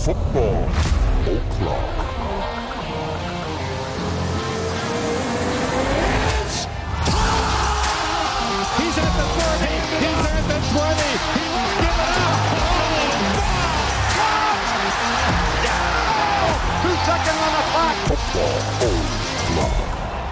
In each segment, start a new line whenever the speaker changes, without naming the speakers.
Football O'Clock.
He's at the 30, he's at the 20, he won't give it up. Oh, 2 seconds on the clock.
Football O'Clock.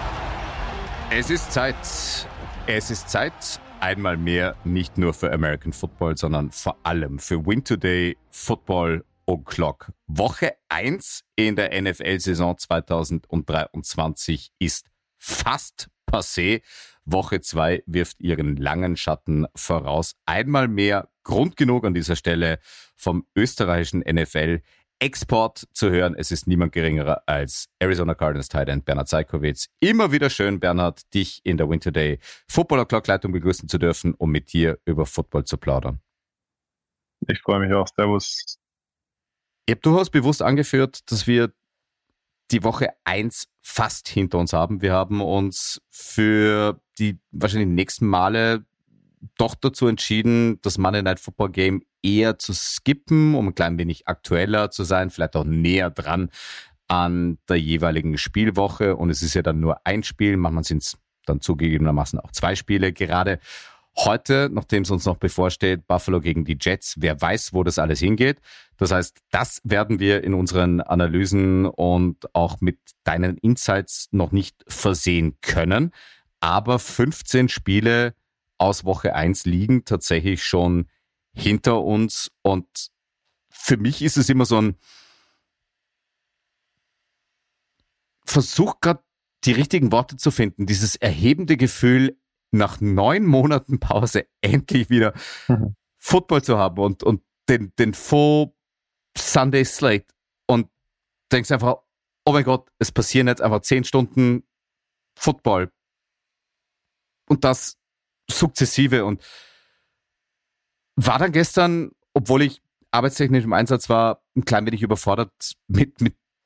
Es ist Zeit, einmal mehr nicht nur für American Football, sondern vor allem für Win Today Football O'Clock. Woche 1 in der NFL-Saison 2023 ist fast passé. Woche 2 wirft ihren langen Schatten voraus. Einmal mehr Grund genug an dieser Stelle vom österreichischen NFL-Export zu hören. Es ist niemand geringerer als Arizona Cardinals Tight End Bernhard Seikovits. Immer wieder schön, Bernhard, dich in der Win Today Football O'Clock Leitung begrüßen zu dürfen, um mit dir über Football zu plaudern.
Ich freue mich auch. Servus.
Du hast bewusst angeführt, dass wir die Woche 1 fast hinter uns haben. Wir haben uns für die wahrscheinlich nächsten Male doch dazu entschieden, das Monday Night Football Game eher zu skippen, um ein klein wenig aktueller zu sein, vielleicht auch näher dran an der jeweiligen Spielwoche. Und es ist ja dann nur ein Spiel, manchmal sind es dann zugegebenermaßen auch 2 Spiele. Gerade heute, nachdem es uns noch bevorsteht, Buffalo gegen die Jets, wer weiß, wo das alles hingeht. Das heißt, das werden wir in unseren Analysen und auch mit deinen Insights noch nicht versehen können. Aber 15 Spiele aus Woche 1 liegen tatsächlich schon hinter uns. Und für mich ist es immer so ein Versuch, gerade die richtigen Worte zu finden. Dieses erhebende Gefühl, nach 9 Monaten Pause endlich wieder Football zu haben und den Full Sunday Slate und denkst einfach, oh mein Gott, es passieren jetzt einfach 10 Stunden Football und das sukzessive und war dann gestern, obwohl ich arbeitstechnisch im Einsatz war, ein klein wenig überfordert mit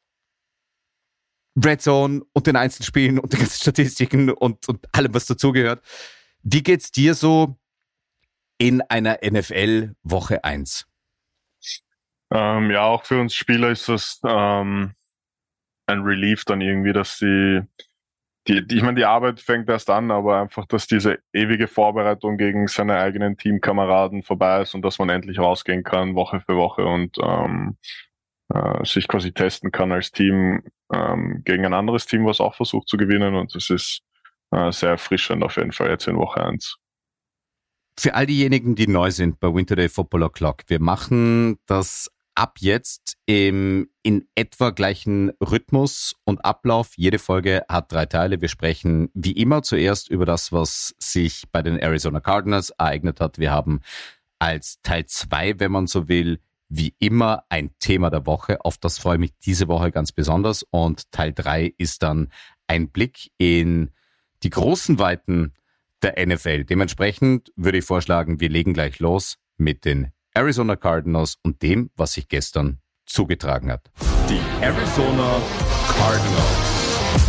Red Zone und den Einzelspielen und den ganzen Statistiken und allem, was dazugehört. Wie geht's dir so in einer NFL Woche 1?
Ja, auch für uns Spieler ist das ein Relief dann irgendwie, dass ich meine, die Arbeit fängt erst an, aber einfach, dass diese ewige Vorbereitung gegen seine eigenen Teamkameraden vorbei ist und dass man endlich rausgehen kann, Woche für Woche und sich quasi testen kann als Team gegen ein anderes Team, was auch versucht zu gewinnen. Und das ist sehr erfrischend auf jeden Fall jetzt in Woche 1.
Für all diejenigen, die neu sind bei Win Today Football O'Clock, wir machen das ab jetzt in etwa gleichen Rhythmus und Ablauf. Jede Folge hat 3 Teile. Wir sprechen wie immer zuerst über das, was sich bei den Arizona Cardinals ereignet hat. Wir haben als Teil 2, wenn man so will, wie immer ein Thema der Woche. Auf das freue ich mich diese Woche ganz besonders. Und Teil 3 ist dann ein Blick in die großen Weiten der NFL. Dementsprechend würde ich vorschlagen, wir legen gleich los mit den Arizona Cardinals und dem, was sich gestern zugetragen hat.
Die Arizona Cardinals.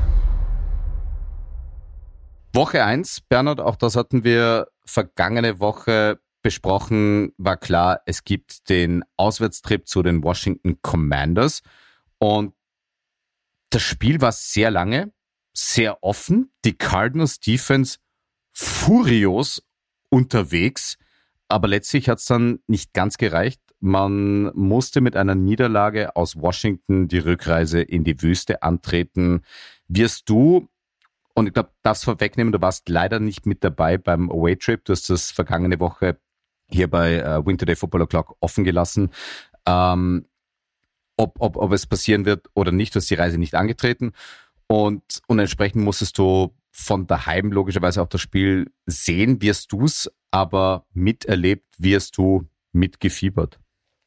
Woche 1, Bernhard, auch das hatten wir vergangene Woche besprochen, war klar, es gibt den Auswärtstrip zu den Washington Commanders und das Spiel war sehr lange, sehr offen. Die Cardinals Defense furios unterwegs, aber letztlich hat es dann nicht ganz gereicht. Man musste mit einer Niederlage aus Washington die Rückreise in die Wüste antreten. Wirst du, und ich glaube, darfst vorwegnehmen, du warst leider nicht mit dabei beim Away-Trip, du hast das vergangene Woche hier bei Win Today Football O'Clock offen gelassen, ob es passieren wird oder nicht. Du hast die Reise nicht angetreten und entsprechend musstest du von daheim logischerweise auch das Spiel sehen. Wirst du es aber miterlebt, wirst du mitgefiebert?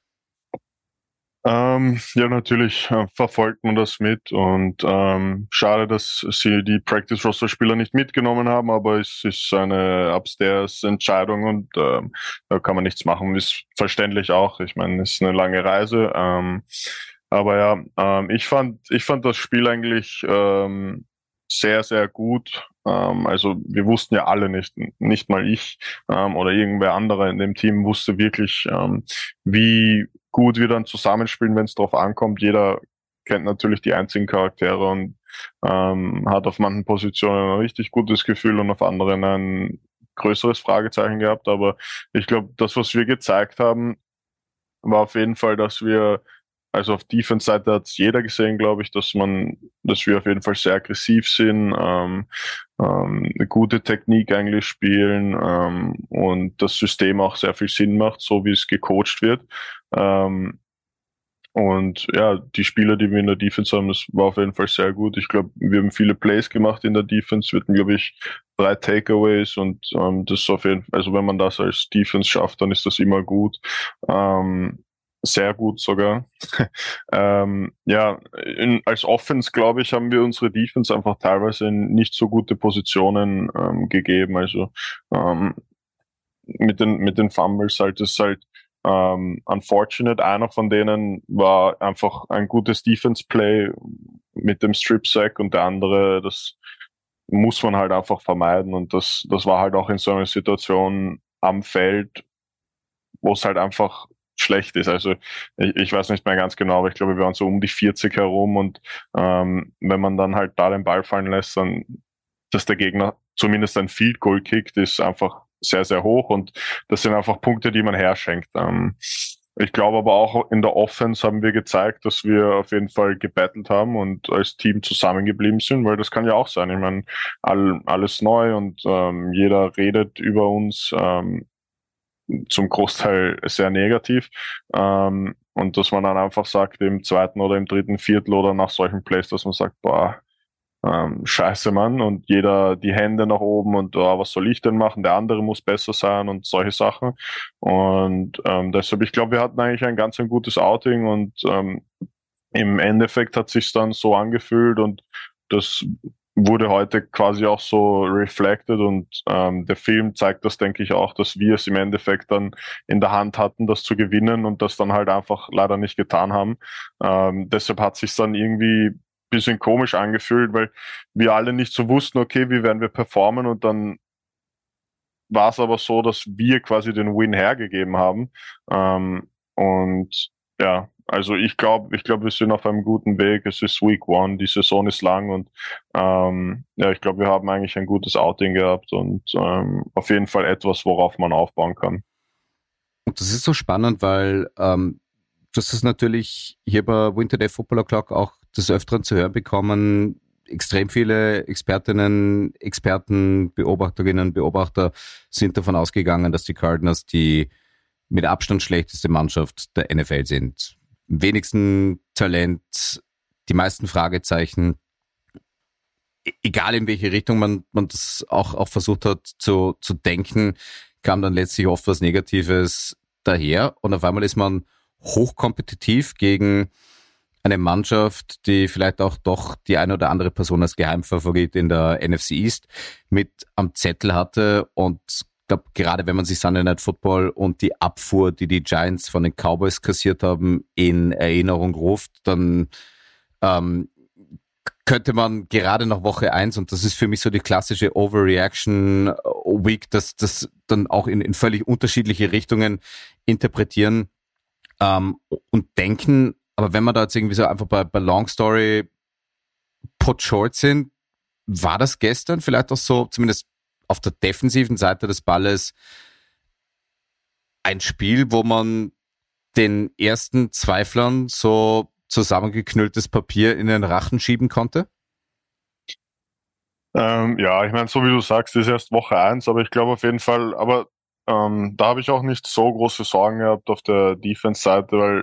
Ja, natürlich verfolgt man das mit und schade, dass sie die Practice-Roster-Spieler nicht mitgenommen haben, aber es ist eine Upstairs-Entscheidung und da kann man nichts machen. Ist verständlich auch. Ich meine, es ist eine lange Reise. Aber ja, ich fand das Spiel eigentlich sehr, sehr gut. Also wir wussten ja alle nicht mal ich oder irgendwer anderer in dem Team wusste wirklich, wie gut wir dann zusammenspielen, wenn es drauf ankommt. Jeder kennt natürlich die einzigen Charaktere und hat auf manchen Positionen ein richtig gutes Gefühl und auf anderen ein größeres Fragezeichen gehabt. Aber ich glaube, das, was wir gezeigt haben, war auf jeden Fall, dass wir, also auf Defense-Seite hat es jeder gesehen, glaube ich, dass wir auf jeden Fall sehr aggressiv sind, eine gute Technik eigentlich spielen und das System auch sehr viel Sinn macht, so wie es gecoacht wird. Und ja, die Spieler, die wir in der Defense haben, das war auf jeden Fall sehr gut. Ich glaube, wir haben viele Plays gemacht in der Defense. Wir hatten, glaube ich, 3 Takeaways und das ist auf jeden Fall, also wenn man das als Defense schafft, dann ist das immer gut. Sehr gut sogar. Ja, als Offense, glaube ich, haben wir unsere Defense einfach teilweise in nicht so gute Positionen gegeben. Also mit den Fumbles halt, das ist halt unfortunate. Einer von denen war einfach ein gutes Defense-Play mit dem Strip-Sack und der andere, das muss man halt einfach vermeiden und das war halt auch in so einer Situation am Feld, wo es halt einfach schlecht ist. Also ich weiß nicht mehr ganz genau, aber ich glaube, wir waren so um die 40 herum und wenn man dann halt da den Ball fallen lässt, dann, dass der Gegner zumindest ein Field Goal kickt, ist einfach sehr, sehr hoch und das sind einfach Punkte, die man herschenkt. Ich glaube aber auch in der Offense haben wir gezeigt, dass wir auf jeden Fall gebettelt haben und als Team zusammengeblieben sind, weil das kann ja auch sein. Ich meine, alles neu und jeder redet über uns zum Großteil sehr negativ. Und dass man dann einfach sagt, im zweiten oder im dritten Viertel oder nach solchen Plays, dass man sagt, boah, scheiße, Mann, und jeder die Hände nach oben und was soll ich denn machen? Der andere muss besser sein und solche Sachen. Und deshalb, ich glaube, wir hatten eigentlich ein ganz gutes Outing und im Endeffekt hat sich's dann so angefühlt und das wurde heute quasi auch so reflected und der Film zeigt das, denke ich, auch, dass wir es im Endeffekt dann in der Hand hatten, das zu gewinnen und das dann halt einfach leider nicht getan haben. Deshalb hat sich's dann irgendwie bisschen komisch angefühlt, weil wir alle nicht so wussten, okay, wie werden wir performen und dann war es aber so, dass wir quasi den Win hergegeben haben und ja, also ich glaube, wir sind auf einem guten Weg. Es ist Week 1, die Saison ist lang und ja, ich glaube, wir haben eigentlich ein gutes Outing gehabt und auf jeden Fall etwas, worauf man aufbauen kann.
Und das ist so spannend, weil du hast es natürlich hier bei Winter Day Football O'Clock auch des Öfteren zu hören bekommen. Extrem viele Expertinnen, Experten, Beobachterinnen, Beobachter sind davon ausgegangen, dass die Cardinals die mit Abstand schlechteste Mannschaft der NFL sind. Am wenigsten Talent, die meisten Fragezeichen. Egal in welche Richtung man das auch versucht hat zu denken, kam dann letztlich oft was Negatives daher. Und auf einmal ist man hochkompetitiv gegen eine Mannschaft, die vielleicht auch doch die eine oder andere Person als Geheimfavorit in der NFC East mit am Zettel hatte. Und ich glaube, gerade wenn man sich Sunday Night Football und die Abfuhr, die die Giants von den Cowboys kassiert haben, in Erinnerung ruft, dann könnte man gerade nach Woche 1, und das ist für mich so die klassische Overreaction Week, das dann auch in völlig unterschiedliche Richtungen interpretieren und denken. Aber wenn man da jetzt irgendwie so einfach bei Long Story put short sind, war das gestern vielleicht auch so, zumindest auf der defensiven Seite des Balles, ein Spiel, wo man den ersten Zweiflern so zusammengeknülltes Papier in den Rachen schieben konnte?
Ja, ich meine, so wie du sagst, ist erst Woche 1, aber ich glaube auf jeden Fall, aber da habe ich auch nicht so große Sorgen gehabt auf der Defense-Seite, weil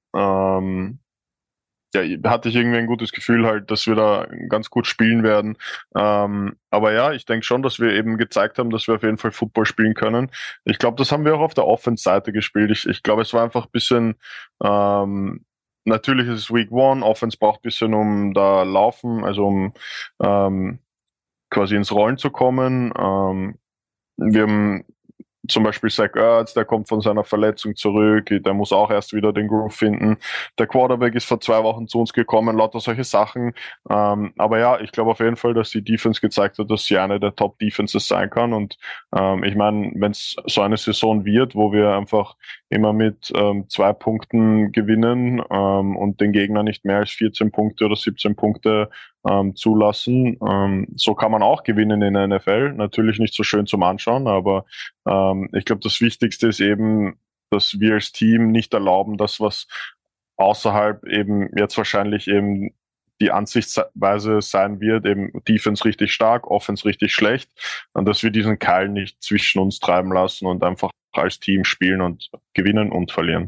ja, hatte ich irgendwie ein gutes Gefühl halt, dass wir da ganz gut spielen werden. Aber ja, ich denke schon, dass wir eben gezeigt haben, dass wir auf jeden Fall Football spielen können. Ich glaube, das haben wir auch auf der Offense-Seite gespielt. Ich glaube, es war einfach ein bisschen, natürlich ist es Week 1, Offense braucht ein bisschen, um da laufen, also um quasi ins Rollen zu kommen. Wir haben zum Beispiel Zach Ertz, der kommt von seiner Verletzung zurück, der muss auch erst wieder den Groove finden. Der Quarterback ist vor 2 Wochen zu uns gekommen, lauter solche Sachen. Aber ja, ich glaube auf jeden Fall, dass die Defense gezeigt hat, dass sie eine der Top-Defenses sein kann. Und ich meine, wenn es so eine Saison wird, wo wir einfach immer mit 2 Punkten gewinnen und den Gegner nicht mehr als 14 Punkte oder 17 Punkte zulassen. So kann man auch gewinnen in der NFL. Natürlich nicht so schön zum Anschauen, aber ich glaube, das Wichtigste ist eben, dass wir als Team nicht erlauben, dass was außerhalb eben jetzt wahrscheinlich eben die Ansichtsweise sein wird, eben Defense richtig stark, Offense richtig schlecht, und dass wir diesen Keil nicht zwischen uns treiben lassen und einfach als Team spielen und gewinnen und verlieren.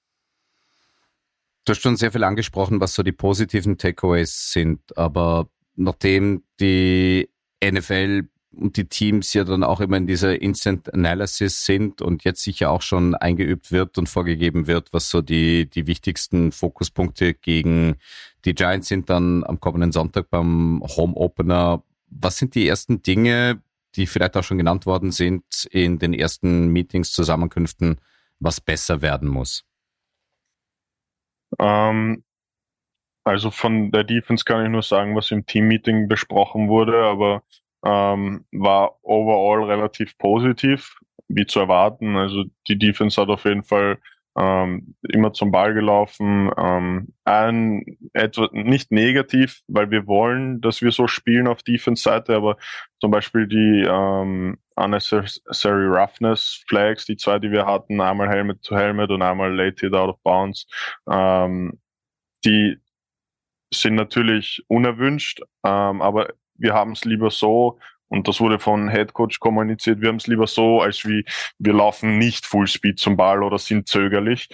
Du hast schon sehr viel angesprochen, was so die positiven Takeaways sind, aber nachdem die NFL und die Teams ja dann auch immer in dieser Instant Analysis sind und jetzt sicher auch schon eingeübt wird und vorgegeben wird, was so die wichtigsten Fokuspunkte gegen die Giants sind dann am kommenden Sonntag beim Home Opener. Was sind die ersten Dinge, die vielleicht auch schon genannt worden sind in den ersten Meetings, Zusammenkünften, was besser werden muss?
Also von der Defense kann ich nur sagen, was im Team-Meeting besprochen wurde, aber war overall relativ positiv, wie zu erwarten. Also die Defense hat auf jeden Fall immer zum Ball gelaufen. Etwa nicht negativ, weil wir wollen, dass wir so spielen auf Defense-Seite, aber zum Beispiel die Unnecessary Roughness Flags, die 2, die wir hatten, einmal Helmet to Helmet und einmal Late Hit Out of Bounds, die sind natürlich unerwünscht, aber wir haben es lieber so, und das wurde von Head Coach kommuniziert, wir haben es lieber so, als wie wir laufen nicht Fullspeed zum Ball oder sind zögerlich.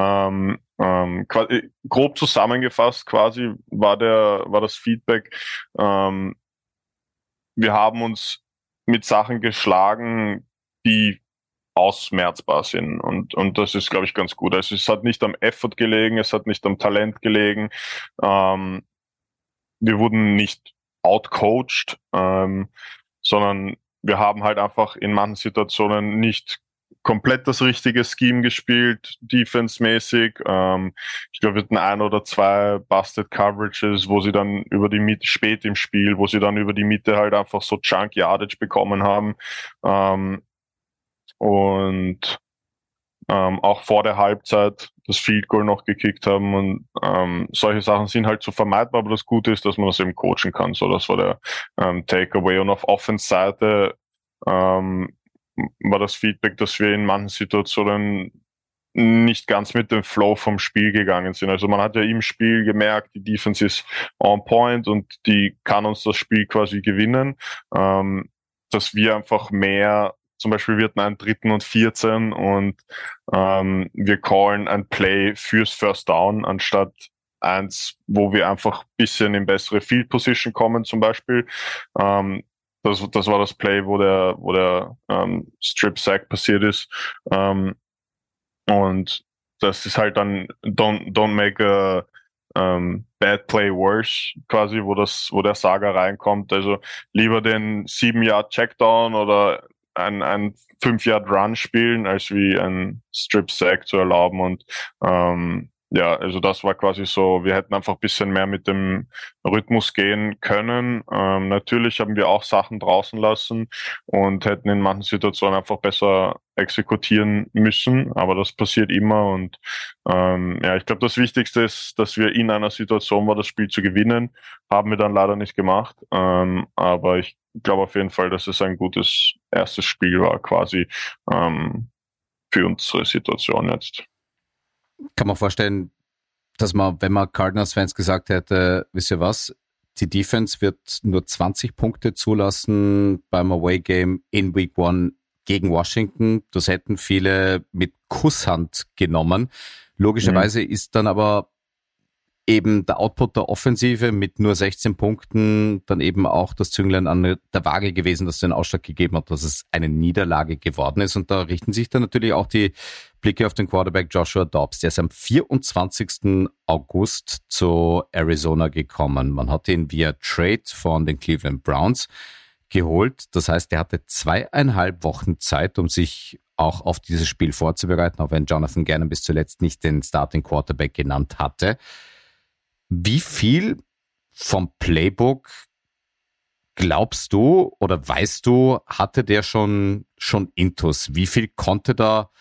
Grob zusammengefasst quasi war das Feedback, wir haben uns mit Sachen geschlagen, die ausmerzbar sind, und das ist, glaube ich, ganz gut. Also es hat nicht am Effort gelegen, es hat nicht am Talent gelegen, wir wurden nicht outcoached, sondern wir haben halt einfach in manchen Situationen nicht komplett das richtige Scheme gespielt, defense-mäßig. Ich glaube, wir hatten 1 oder 2 Busted Coverages, wo sie dann über die Mitte, spät im Spiel, wo sie dann über die Mitte halt einfach so Chunk Yardage bekommen haben. Und auch vor der Halbzeit das Field Goal noch gekickt haben, und solche Sachen sind halt so vermeidbar, aber das Gute ist, dass man das eben coachen kann. So, das war der Takeaway. Und auf Offense-Seite war das Feedback, dass wir in manchen Situationen nicht ganz mit dem Flow vom Spiel gegangen sind. Also man hat ja im Spiel gemerkt, die Defense ist on point und die kann uns das Spiel quasi gewinnen, dass wir einfach mehr, zum Beispiel wir hatten einen 3. und 14 und wir callen ein Play fürs First Down anstatt eins, wo wir einfach ein bisschen in bessere Field Position kommen zum Beispiel. Das war das Play, wo der Strip Sack passiert ist. Und das ist halt dann don't make a bad play worse, quasi, wo der Saga reinkommt. Also lieber den 7-Yard Checkdown oder ein 5-Yard-Run spielen, als wie ein Strip-Sack zu erlauben. Und ja, also das war quasi so, wir hätten einfach ein bisschen mehr mit dem Rhythmus gehen können. Natürlich haben wir auch Sachen draußen lassen und hätten in manchen Situationen einfach besser exekutieren müssen, aber das passiert immer. Und ja, ich glaube, das Wichtigste ist, dass wir in einer Situation war, das Spiel zu gewinnen, haben wir dann leider nicht gemacht. Aber ich glaube auf jeden Fall, dass es ein gutes erstes Spiel war, quasi für unsere Situation jetzt.
Kann man vorstellen, dass man, wenn man Cardinals-Fans gesagt hätte, wisst ihr was, die Defense wird nur 20 Punkte zulassen beim Away-Game in Week 1 gegen Washington, das hätten viele mit Kusshand genommen. Logischerweise ist dann aber eben der Output der Offensive mit nur 16 Punkten dann eben auch das Zünglein an der Waage gewesen, das den Ausschlag gegeben hat, dass es eine Niederlage geworden ist. Und da richten sich dann natürlich auch die Blicke auf den Quarterback Joshua Dobbs. Der ist am 24. August zu Arizona gekommen. Man hat ihn via Trade von den Cleveland Browns geholt. Das heißt, er hatte 2,5 Wochen Zeit, um sich auch auf dieses Spiel vorzubereiten, auch wenn Jonathan Gannon bis zuletzt nicht den Starting Quarterback genannt hatte. Wie viel vom Playbook glaubst du oder weißt du, hatte der schon Intus? Wie viel konnte da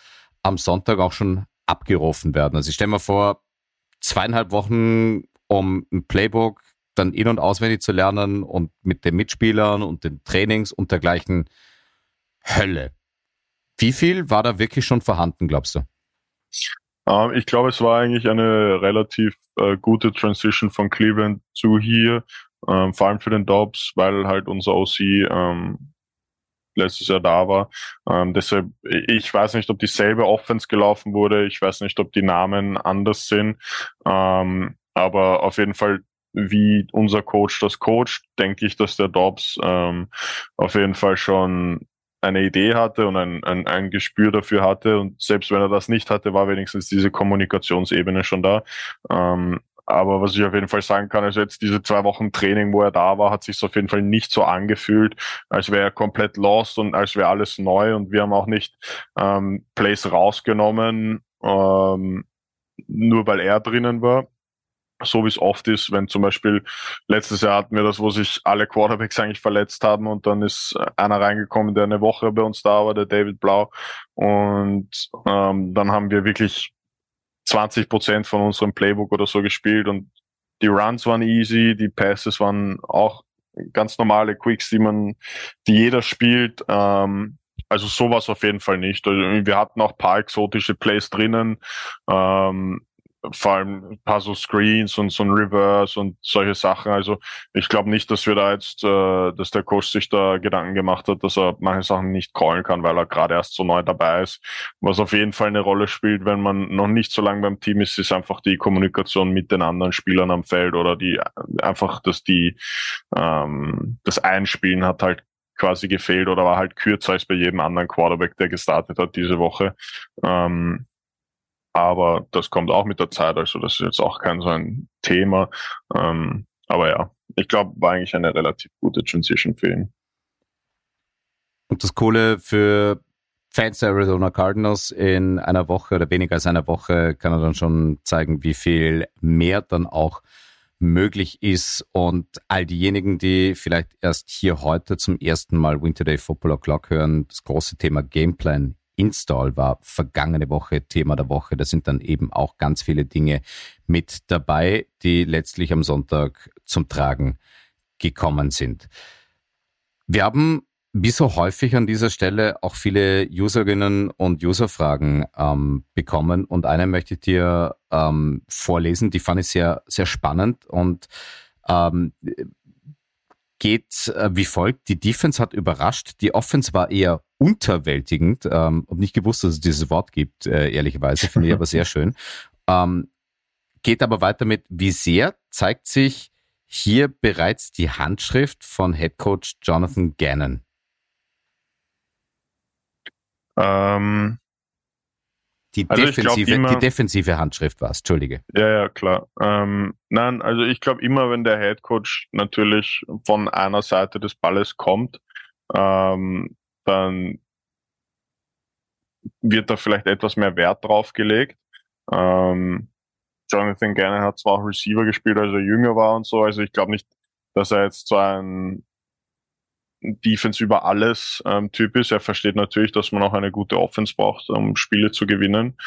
am Sonntag auch schon abgerufen werden. Also ich stelle mir vor, 2,5 Wochen, um ein Playbook dann in- und auswendig zu lernen und mit den Mitspielern und den Trainings und dergleichen. Hölle. Wie viel war da wirklich schon vorhanden, glaubst du?
Ich glaube, es war eigentlich eine relativ gute Transition von Cleveland zu hier, vor allem für den Dobbs, weil halt unser OC letztes Jahr da war. Deshalb, ich weiß nicht, ob dieselbe Offense gelaufen wurde, ich weiß nicht, ob die Namen anders sind, aber auf jeden Fall, wie unser Coach das coacht, denke ich, dass der Dobbs auf jeden Fall schon eine Idee hatte und ein Gespür dafür hatte, und selbst wenn er das nicht hatte, war wenigstens diese Kommunikationsebene schon da. Aber was ich auf jeden Fall sagen kann, also jetzt diese 2 Wochen Training, wo er da war, hat sich auf jeden Fall nicht so angefühlt, als wäre er komplett lost und als wäre alles neu, und wir haben auch nicht Plays rausgenommen, nur weil er drinnen war. So wie es oft ist, wenn zum Beispiel letztes Jahr hatten wir das, wo sich alle Quarterbacks eigentlich verletzt haben und dann ist einer reingekommen, der eine Woche bei uns da war, der David Blau, und dann haben wir wirklich 20% von unserem Playbook oder so gespielt, und die Runs waren easy, die Passes waren auch ganz normale Quicks, die jeder spielt, also sowas auf jeden Fall nicht. Also wir hatten auch ein paar exotische Plays drinnen, vor allem ein paar so Screens und so ein Reverse und solche Sachen. Also ich glaube nicht, dass wir da jetzt, dass der Coach sich da Gedanken gemacht hat, dass er manche Sachen nicht callen kann, weil er gerade erst so neu dabei ist. Was auf jeden Fall eine Rolle spielt, wenn man noch nicht so lange beim Team ist, ist einfach die Kommunikation mit den anderen Spielern am Feld, oder das Einspielen hat halt quasi gefehlt oder war halt kürzer als bei jedem anderen Quarterback, der gestartet hat diese Woche. Aber das kommt auch mit der Zeit, also das ist jetzt auch kein so ein Thema. Aber ja, ich glaube, war eigentlich eine relativ gute Transition für ihn.
Und das Coole für Fans der Arizona Cardinals, in einer Woche oder weniger als einer Woche kann er dann schon zeigen, wie viel mehr dann auch möglich ist. Und all diejenigen, die vielleicht erst hier heute zum ersten Mal Winter Day Football O'Clock hören, das große Thema Gameplan Install war vergangene Woche Thema der Woche. Da sind dann eben auch ganz viele Dinge mit dabei, die letztlich am Sonntag zum Tragen gekommen sind. Wir haben, wie so häufig an dieser Stelle, auch viele Userinnen und Userfragen bekommen, und eine möchte ich dir vorlesen, die fand ich sehr, sehr spannend und geht wie folgt: Die Defense hat überrascht, die Offense war eher unterwältigend, und nicht gewusst, dass es dieses Wort gibt, ehrlicherweise, finde ich aber sehr schön. Geht aber weiter mit: Wie sehr zeigt sich hier bereits die Handschrift von Headcoach Jonathan Gannon? Die defensive Handschrift war es, entschuldige.
Ja, klar. Nein, also ich glaube immer, wenn der Headcoach natürlich von einer Seite des Balles kommt, dann wird da vielleicht etwas mehr Wert drauf gelegt. Jonathan Gannon hat zwar auch Receiver gespielt, als er jünger war und so, also ich glaube nicht, dass er jetzt so ein Defense über alles Typ ist. Er versteht natürlich, dass man auch eine gute Offense braucht, um Spiele zu gewinnen.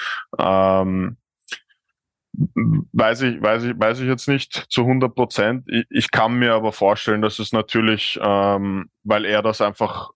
Weiß ich jetzt nicht zu 100%. Ich kann mir aber vorstellen, dass es natürlich, weil er das einfach,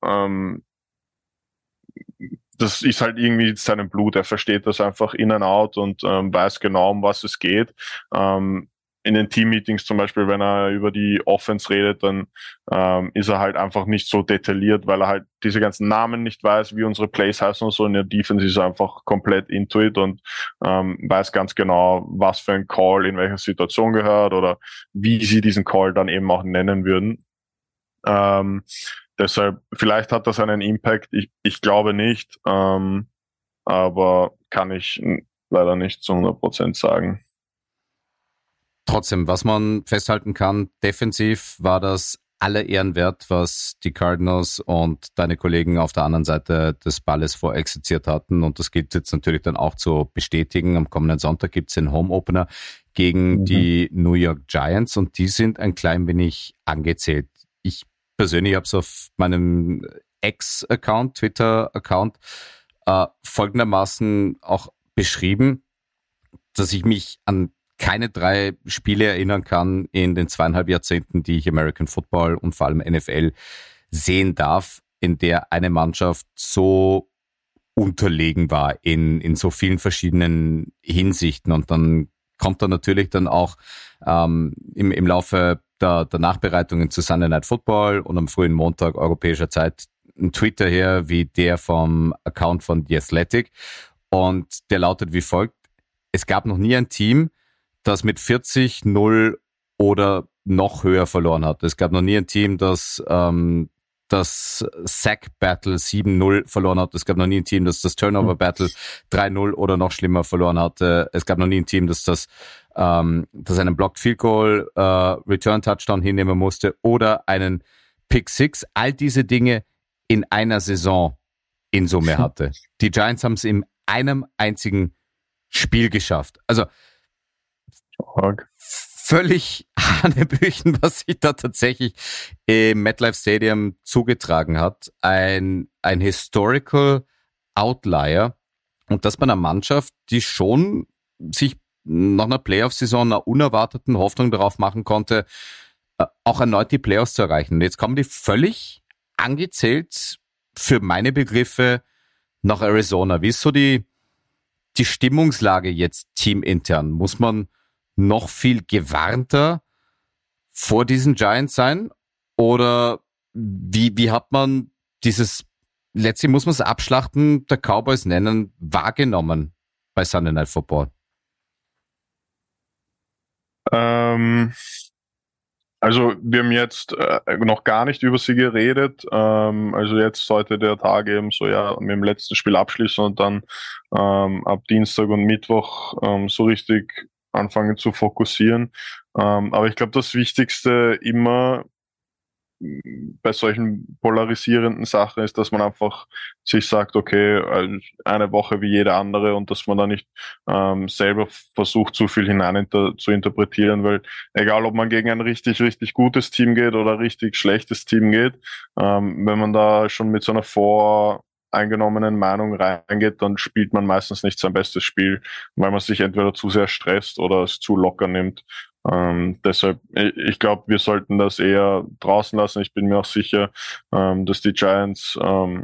das ist halt irgendwie seinem Blut. Er versteht das einfach in and out und weiß genau, um was es geht. In den Team-Meetings zum Beispiel, wenn er über die Offense redet, dann ist er halt einfach nicht so detailliert, weil er halt diese ganzen Namen nicht weiß, wie unsere Plays heißen und so. In der Defense ist er einfach komplett into it und weiß ganz genau, was für ein Call in welcher Situation gehört oder wie sie diesen Call dann eben auch nennen würden. Deshalb, vielleicht hat das einen Impact. Ich glaube nicht, aber kann ich leider nicht zu 100% sagen.
Trotzdem, was man festhalten kann, defensiv war das aller Ehren wert, was die Cardinals und deine Kollegen auf der anderen Seite des Balles vorexerziert hatten. Und das gilt jetzt natürlich dann auch zu bestätigen. Am kommenden Sonntag gibt es den Home-Opener gegen die New York Giants und die sind ein klein wenig angezählt. Ich persönlich habe es auf meinem X-Account, Twitter-Account, folgendermaßen auch beschrieben, dass ich mich an keine 3 Spiele erinnern kann in den 2,5 Jahrzehnten, die ich American Football und vor allem NFL sehen darf, in der eine Mannschaft so unterlegen war in so vielen verschiedenen Hinsichten. Und dann kommt da natürlich dann auch im Laufe der Nachbereitungen zu Sunday Night Football und am frühen Montag europäischer Zeit ein Tweet daher wie der vom Account von The Athletic. Und der lautet wie folgt: Es gab noch nie ein Team, das mit 40-0 oder noch höher verloren hat. Es gab noch nie ein Team, das das Sack Battle 7-0 verloren hat. Es gab noch nie ein Team, das das Turnover Battle 3-0 oder noch schlimmer verloren hatte. Es gab noch nie ein Team, das einen Blocked Field Goal Return Touchdown hinnehmen musste oder einen Pick Six. All diese Dinge in einer Saison in Summe hatte. Die Giants haben es in einem einzigen Spiel geschafft. Also völlig hanebüchen, was sich da tatsächlich im MetLife Stadium zugetragen hat. Ein Historical Outlier. Und das bei einer Mannschaft, die schon sich nach einer Playoff-Saison einer unerwarteten Hoffnung darauf machen konnte, auch erneut die Playoffs zu erreichen. Und jetzt kommen die völlig angezählt für meine Begriffe nach Arizona. Wie ist so die Stimmungslage jetzt teamintern? Muss man noch viel gewarnter vor diesen Giants sein? Oder wie hat man dieses, letztlich muss man es Abschlachten der Cowboys nennen, wahrgenommen bei Sunday Night Football?
Also wir haben jetzt noch gar nicht über sie geredet. Also jetzt sollte der Tag eben so mit dem letzten Spiel abschließen und dann ab Dienstag und Mittwoch so richtig anfangen zu fokussieren. Aber ich glaube, das Wichtigste immer bei solchen polarisierenden Sachen ist, dass man einfach sich sagt, okay, eine Woche wie jede andere, und dass man da nicht selber versucht, zu viel hinein zu interpretieren, weil egal, ob man gegen ein richtig, richtig gutes Team geht oder richtig schlechtes Team geht, wenn man da schon mit so einer voreingenommenen Meinung reingeht, dann spielt man meistens nicht sein bestes Spiel, weil man sich entweder zu sehr stresst oder es zu locker nimmt. Deshalb, ich glaube, wir sollten das eher draußen lassen. Ich bin mir auch sicher, dass die Giants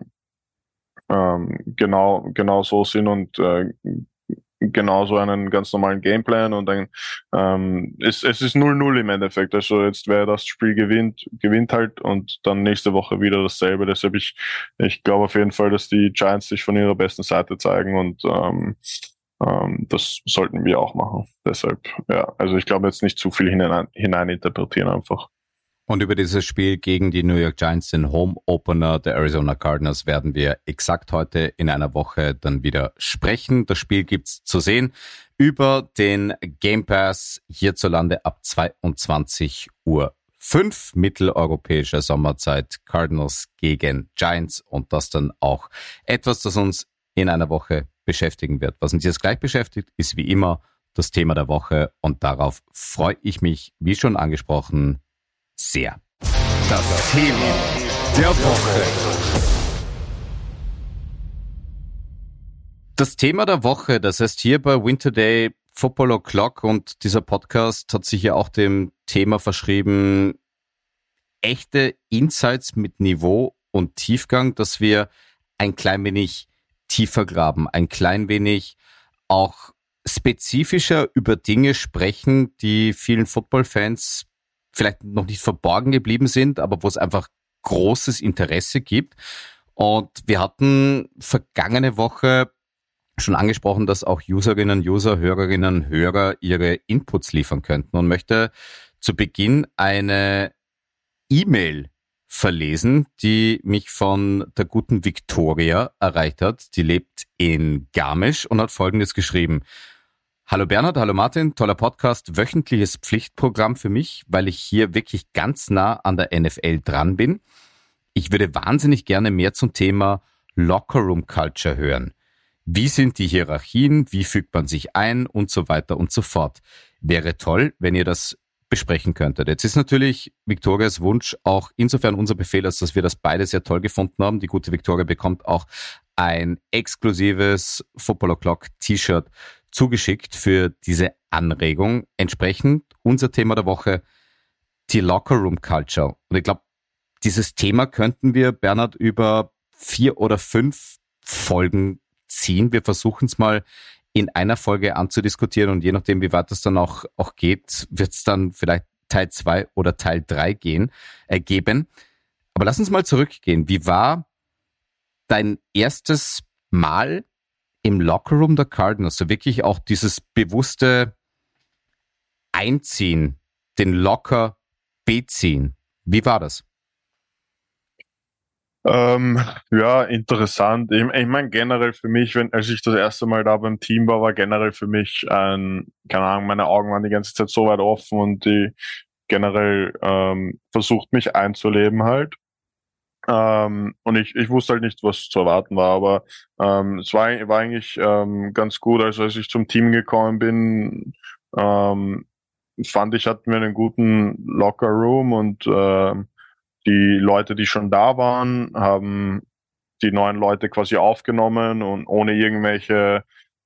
genau so sind und genauso einen ganz normalen Gameplan, und dann es ist 0-0 im Endeffekt. Also jetzt, wer das Spiel gewinnt halt, und dann nächste Woche wieder dasselbe. Deshalb ich glaube auf jeden Fall, dass die Giants sich von ihrer besten Seite zeigen, und das sollten wir auch machen. Deshalb, ja, also ich glaube jetzt nicht zu viel hineininterpretieren einfach.
Und über dieses Spiel gegen die New York Giants, den Home Opener der Arizona Cardinals, werden wir exakt heute in einer Woche dann wieder sprechen. Das Spiel gibt's zu sehen über den Game Pass hierzulande ab 22:05 Uhr mitteleuropäischer Sommerzeit. Cardinals gegen Giants, und das dann auch etwas, das uns in einer Woche beschäftigen wird. Was uns jetzt gleich beschäftigt, ist wie immer das Thema der Woche, und darauf freue ich mich, wie schon angesprochen, sehr.
Das Thema der Woche.
Das Thema der Woche, das heißt hier bei Winter Day Football O'Clock, und dieser Podcast hat sich ja auch dem Thema verschrieben, echte Insights mit Niveau und Tiefgang, dass wir ein klein wenig tiefer graben, ein klein wenig auch spezifischer über Dinge sprechen, die vielen Football-Fans vielleicht noch nicht verborgen geblieben sind, aber wo es einfach großes Interesse gibt. Und wir hatten vergangene Woche schon angesprochen, dass auch Userinnen, User, Hörerinnen, Hörer ihre Inputs liefern könnten, und möchte zu Beginn eine E-Mail verlesen, die mich von der guten Victoria erreicht hat. Die lebt in Garmisch und hat Folgendes geschrieben: Hallo Bernhard, hallo Martin, toller Podcast, wöchentliches Pflichtprogramm für mich, weil ich hier wirklich ganz nah an der NFL dran bin. Ich würde wahnsinnig gerne mehr zum Thema Lockerroom Culture hören. Wie sind die Hierarchien, wie fügt man sich ein und so weiter und so fort. Wäre toll, wenn ihr das besprechen könntet. Jetzt ist natürlich Victorias Wunsch auch insofern unser Befehl, als dass wir das beide sehr toll gefunden haben. Die gute Victoria bekommt auch ein exklusives Football O'Clock T-Shirt zugeschickt für diese Anregung. Entsprechend unser Thema der Woche, die Locker Room Culture. Und ich glaube, dieses Thema könnten wir, Bernhard, über 4 oder 5 Folgen ziehen. Wir versuchen es mal in einer Folge anzudiskutieren und je nachdem, wie weit es dann auch geht, wird es dann vielleicht Teil 2 oder Teil 3 geben. Aber lass uns mal zurückgehen. Wie war dein erstes Mal im Lockerroom der Cardinals? So wirklich auch dieses bewusste Einziehen, den Locker beziehen. Wie war das?
Ja, interessant. Ich meine, generell für mich, als ich das erste Mal da beim Team war generell für mich keine Ahnung, meine Augen waren die ganze Zeit so weit offen und die generell versucht mich einzuleben halt. Und ich wusste halt nicht, was zu erwarten war, aber es war eigentlich ganz gut. Also als ich zum Team gekommen bin, fand ich, hatten wir einen guten Locker Room und die Leute, die schon da waren, haben die neuen Leute quasi aufgenommen und ohne irgendwelche,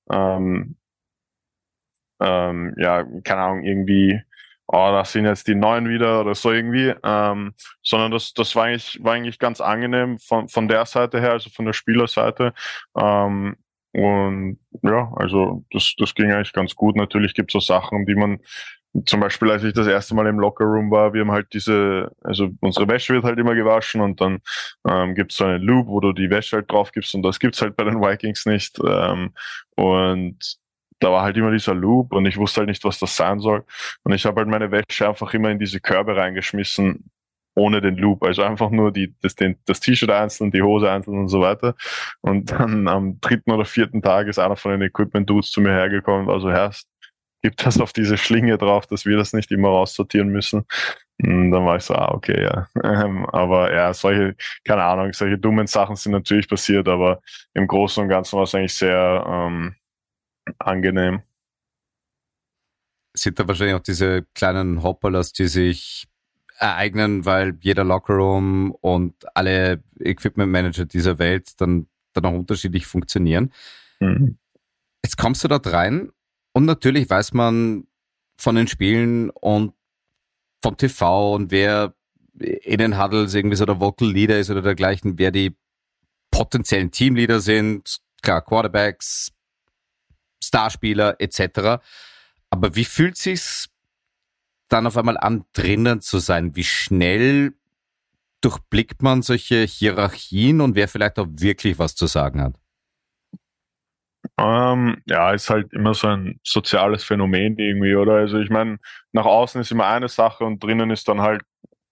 ja, keine Ahnung, irgendwie, oh, das sind jetzt die Neuen wieder oder so irgendwie, sondern das war eigentlich ganz angenehm von der Seite her, also von der Spielerseite. Und ja, also das ging eigentlich ganz gut. Natürlich gibt es so Sachen, die man, zum Beispiel, als ich das erste Mal im Lockerroom war, wir haben halt also unsere Wäsche wird halt immer gewaschen und dann gibt's so einen Loop, wo du die Wäsche halt drauf gibst und das gibt's halt bei den Vikings nicht. Und da war halt immer dieser Loop und ich wusste halt nicht, was das sein soll. Und ich habe halt meine Wäsche einfach immer in diese Körbe reingeschmissen, ohne den Loop. Also einfach nur das T-Shirt einzeln, die Hose einzeln und so weiter. Und dann am 3. oder 4. Tag ist einer von den Equipment-Dudes zu mir hergekommen und war so, Herrst, gibt das auf diese Schlinge drauf, dass wir das nicht immer raussortieren müssen. Und dann war ich so, okay, ja. Aber ja, keine Ahnung, solche dummen Sachen sind natürlich passiert, aber im Großen und Ganzen war es eigentlich sehr angenehm.
Sind da wahrscheinlich auch diese kleinen Hopperlers, die sich ereignen, weil jeder Lockerroom und alle Equipment Manager dieser Welt dann auch unterschiedlich funktionieren.
Mhm.
Jetzt kommst du dort rein und natürlich weiß man von den Spielen und vom TV und wer in den Huddles irgendwie so der Vocal Leader ist oder dergleichen, wer die potenziellen Teamleader sind, klar, Quarterbacks, Starspieler etc. Aber wie fühlt sich's dann auf einmal an, drinnen zu sein? Wie schnell durchblickt man solche Hierarchien und wer vielleicht auch wirklich was zu sagen hat?
Ja, ist halt immer so ein soziales Phänomen irgendwie, oder? Also ich meine, nach außen ist immer eine Sache und drinnen ist dann halt,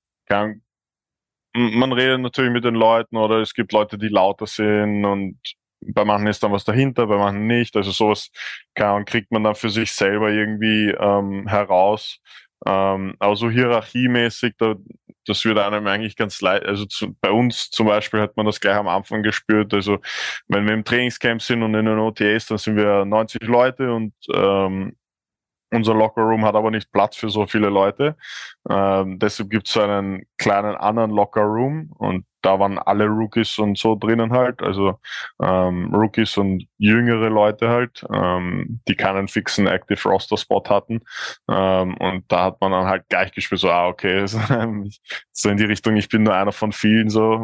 man redet natürlich mit den Leuten oder es gibt Leute, die lauter sind und bei manchen ist dann was dahinter, bei manchen nicht. Also sowas kriegt man dann für sich selber irgendwie heraus. Aber so hierarchiemäßig, das wird einem eigentlich ganz leid. Also bei uns zum Beispiel hat man das gleich am Anfang gespürt. Also wenn wir im Trainingscamp sind und in den OTAs, dann sind wir 90 Leute und unser Lockerroom hat aber nicht Platz für so viele Leute. Deshalb gibt es so einen kleinen anderen Lockerroom und da waren alle Rookies und so drinnen halt. Also Rookies und jüngere Leute halt, die keinen fixen Active Roster Spot hatten. Und da hat man dann halt gleich gespürt, so, okay, so in die Richtung, ich bin nur einer von vielen so.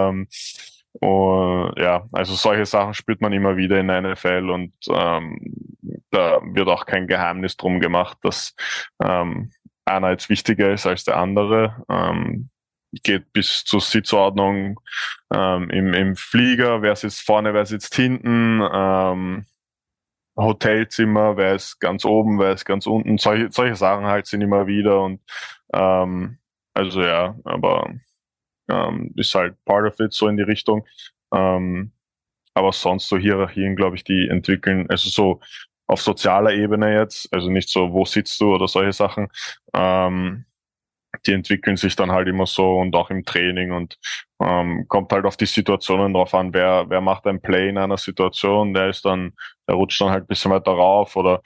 Und ja, also solche Sachen spürt man immer wieder in der NFL und da wird auch kein Geheimnis drum gemacht, dass einer jetzt wichtiger ist als der andere. Geht bis zur Sitzordnung im Flieger, wer sitzt vorne, wer sitzt hinten, Hotelzimmer, wer ist ganz oben, wer ist ganz unten. Solche Sachen halt sind immer wieder und also ja, aber ist halt part of it, so in die Richtung. Aber sonst so Hierarchien, glaube ich, die entwickeln, also so auf sozialer Ebene jetzt, also nicht so, wo sitzt du oder solche Sachen, die entwickeln sich dann halt immer so und auch im Training und kommt halt auf die Situationen drauf an, wer macht ein Play in einer Situation, der rutscht dann halt ein bisschen weiter rauf oder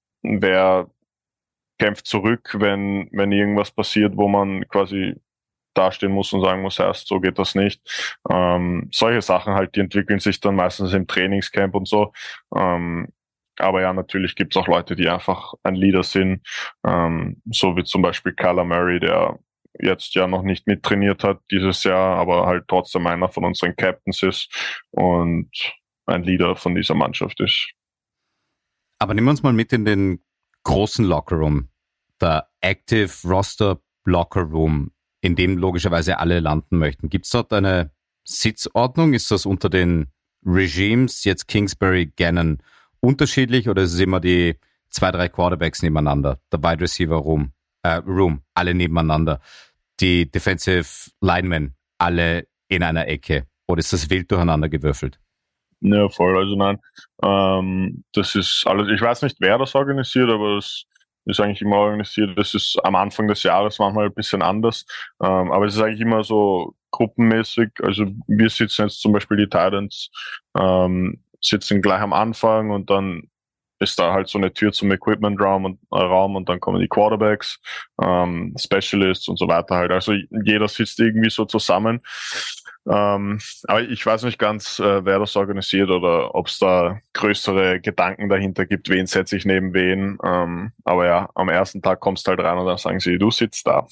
wer kämpft zurück, wenn irgendwas passiert, wo man quasi dastehen muss und sagen muss, erst so geht das nicht. Solche Sachen halt, die entwickeln sich dann meistens im Trainingscamp und so. Aber ja, natürlich gibt's auch Leute, die einfach ein Leader sind, so wie zum Beispiel Kyler Murray, der jetzt ja noch nicht mittrainiert hat dieses Jahr, aber halt trotzdem einer von unseren Captains ist und ein Leader von dieser Mannschaft ist.
Aber nehmen wir uns mal mit in den großen Lockerroom, der Active Roster Lockerroom, in dem logischerweise alle landen möchten. Gibt es dort eine Sitzordnung? Ist das unter den Regimes, jetzt Kingsbury, Gannon, unterschiedlich oder ist es immer die 2-3 Quarterbacks nebeneinander? Der Wide Receiver Room, alle nebeneinander. Die Defensive Linemen, alle in einer Ecke. Oder ist das wild durcheinander gewürfelt?
Ja, voll. Also nein, das ist alles. Ich weiß nicht, wer das organisiert, aber das ist eigentlich immer organisiert. Das ist am Anfang des Jahres manchmal ein bisschen anders. Aber es ist eigentlich immer so gruppenmäßig. Also wir sitzen jetzt zum Beispiel die Titans, sitzen gleich am Anfang und dann ist da halt so eine Tür zum Equipment-Raum und dann kommen die Quarterbacks, Specialists und so weiter halt. Also jeder sitzt irgendwie so zusammen. Aber ich weiß nicht ganz, wer das organisiert oder ob es da größere Gedanken dahinter gibt, wen setze ich neben wen. Aber ja, am ersten Tag kommst du halt rein und dann sagen sie, du sitzt da.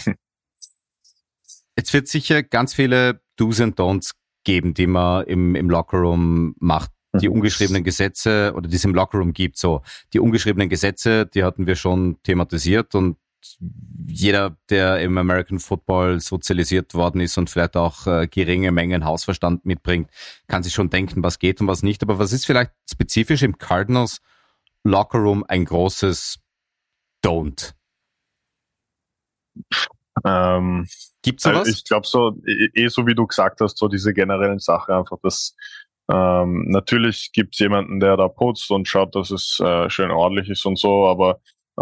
Jetzt wird sicher ganz viele Do's and Don'ts geben, die man im Lockerroom macht. Die ungeschriebenen Gesetze oder die es im Lockerroom gibt, so die ungeschriebenen Gesetze, die hatten wir schon thematisiert und jeder, der im American Football sozialisiert worden ist und vielleicht auch geringe Mengen Hausverstand mitbringt, kann sich schon denken, was geht und was nicht. Aber was ist vielleicht spezifisch im Cardinals Lockerroom ein großes Don't? Gibt's sowas?
Ich glaube so, so wie du gesagt hast, so diese generellen Sachen einfach, dass natürlich gibt's jemanden, der da putzt und schaut, dass es schön ordentlich ist und so, aber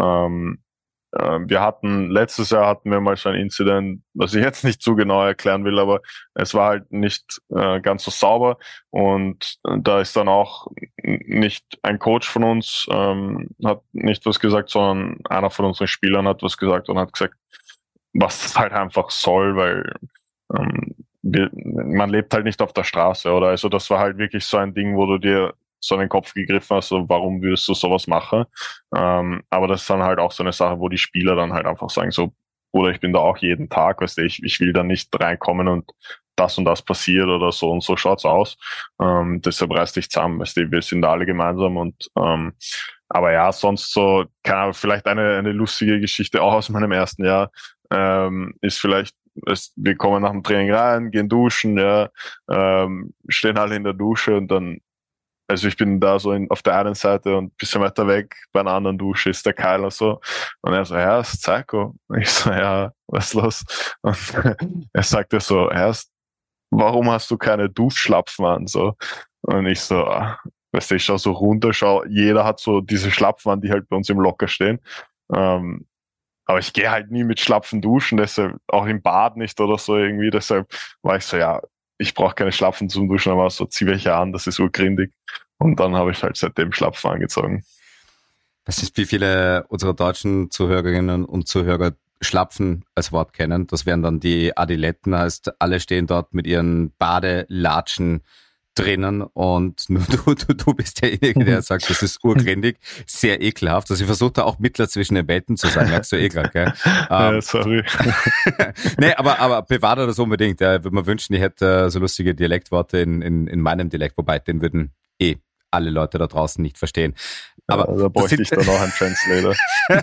letztes Jahr hatten wir mal so ein Incident, was ich jetzt nicht zu genau erklären will, aber es war halt nicht ganz so sauber und da ist dann auch nicht ein Coach von uns, hat nicht was gesagt, sondern einer von unseren Spielern hat was gesagt und hat gesagt, was das halt einfach soll, weil man lebt halt nicht auf der Straße, oder? Also das war halt wirklich so ein Ding, wo du dir so in den Kopf gegriffen hast, so, warum würdest du sowas machen? Aber das ist dann halt auch so eine Sache, wo die Spieler dann halt einfach sagen, so, oder ich bin da auch jeden Tag, weißt du, ich will da nicht reinkommen und das passiert oder so und so schaut's aus. Deshalb reiß dich zusammen, weißt du, wir sind da alle gemeinsam und aber ja, sonst so, keine Ahnung, vielleicht eine lustige Geschichte auch aus meinem ersten Jahr, ist vielleicht, wir kommen nach dem Training rein, gehen duschen, ja, stehen alle in der Dusche und dann, also ich bin da so auf der einen Seite und ein bisschen weiter weg, bei einer anderen Dusche ist der Kyler so und er so, ja, ist Psycho. Und ich so, ja, was ist los? Und er sagte so, warum hast du keine Duschschlapfen an? So. Und ich so, weißt du, ich schau so runter, jeder hat so diese Schlapfen an, die halt bei uns im Locker stehen. Aber ich gehe halt nie mit Schlapfen duschen, deshalb auch im Bad nicht oder so irgendwie. Deshalb war ich so, ja, ich brauche keine Schlapfen zum Duschen, aber so zieh welche an, das ist urgründig. Und dann habe ich halt seitdem Schlapfen angezogen.
Weiß nicht, wie viele unserer deutschen Zuhörerinnen und Zuhörer Schlapfen als Wort kennen. Das wären dann die Adiletten, heißt, alle stehen dort mit ihren Badelatschen drinnen und nur du bist derjenige, der sagt, das ist urgründig, sehr ekelhaft. Also ich versuche da auch Mittler zwischen den Welten zu sein, merkst du gerade, gell?
Ja, sorry.
Nee, aber bewahrt das unbedingt. Ja. Ich würde mir wünschen, ich hätte so lustige Dialektworte in meinem Dialekt, wobei den würden alle Leute da draußen nicht verstehen. Aber
ja, da bräuchte ich dann auch einen Translator.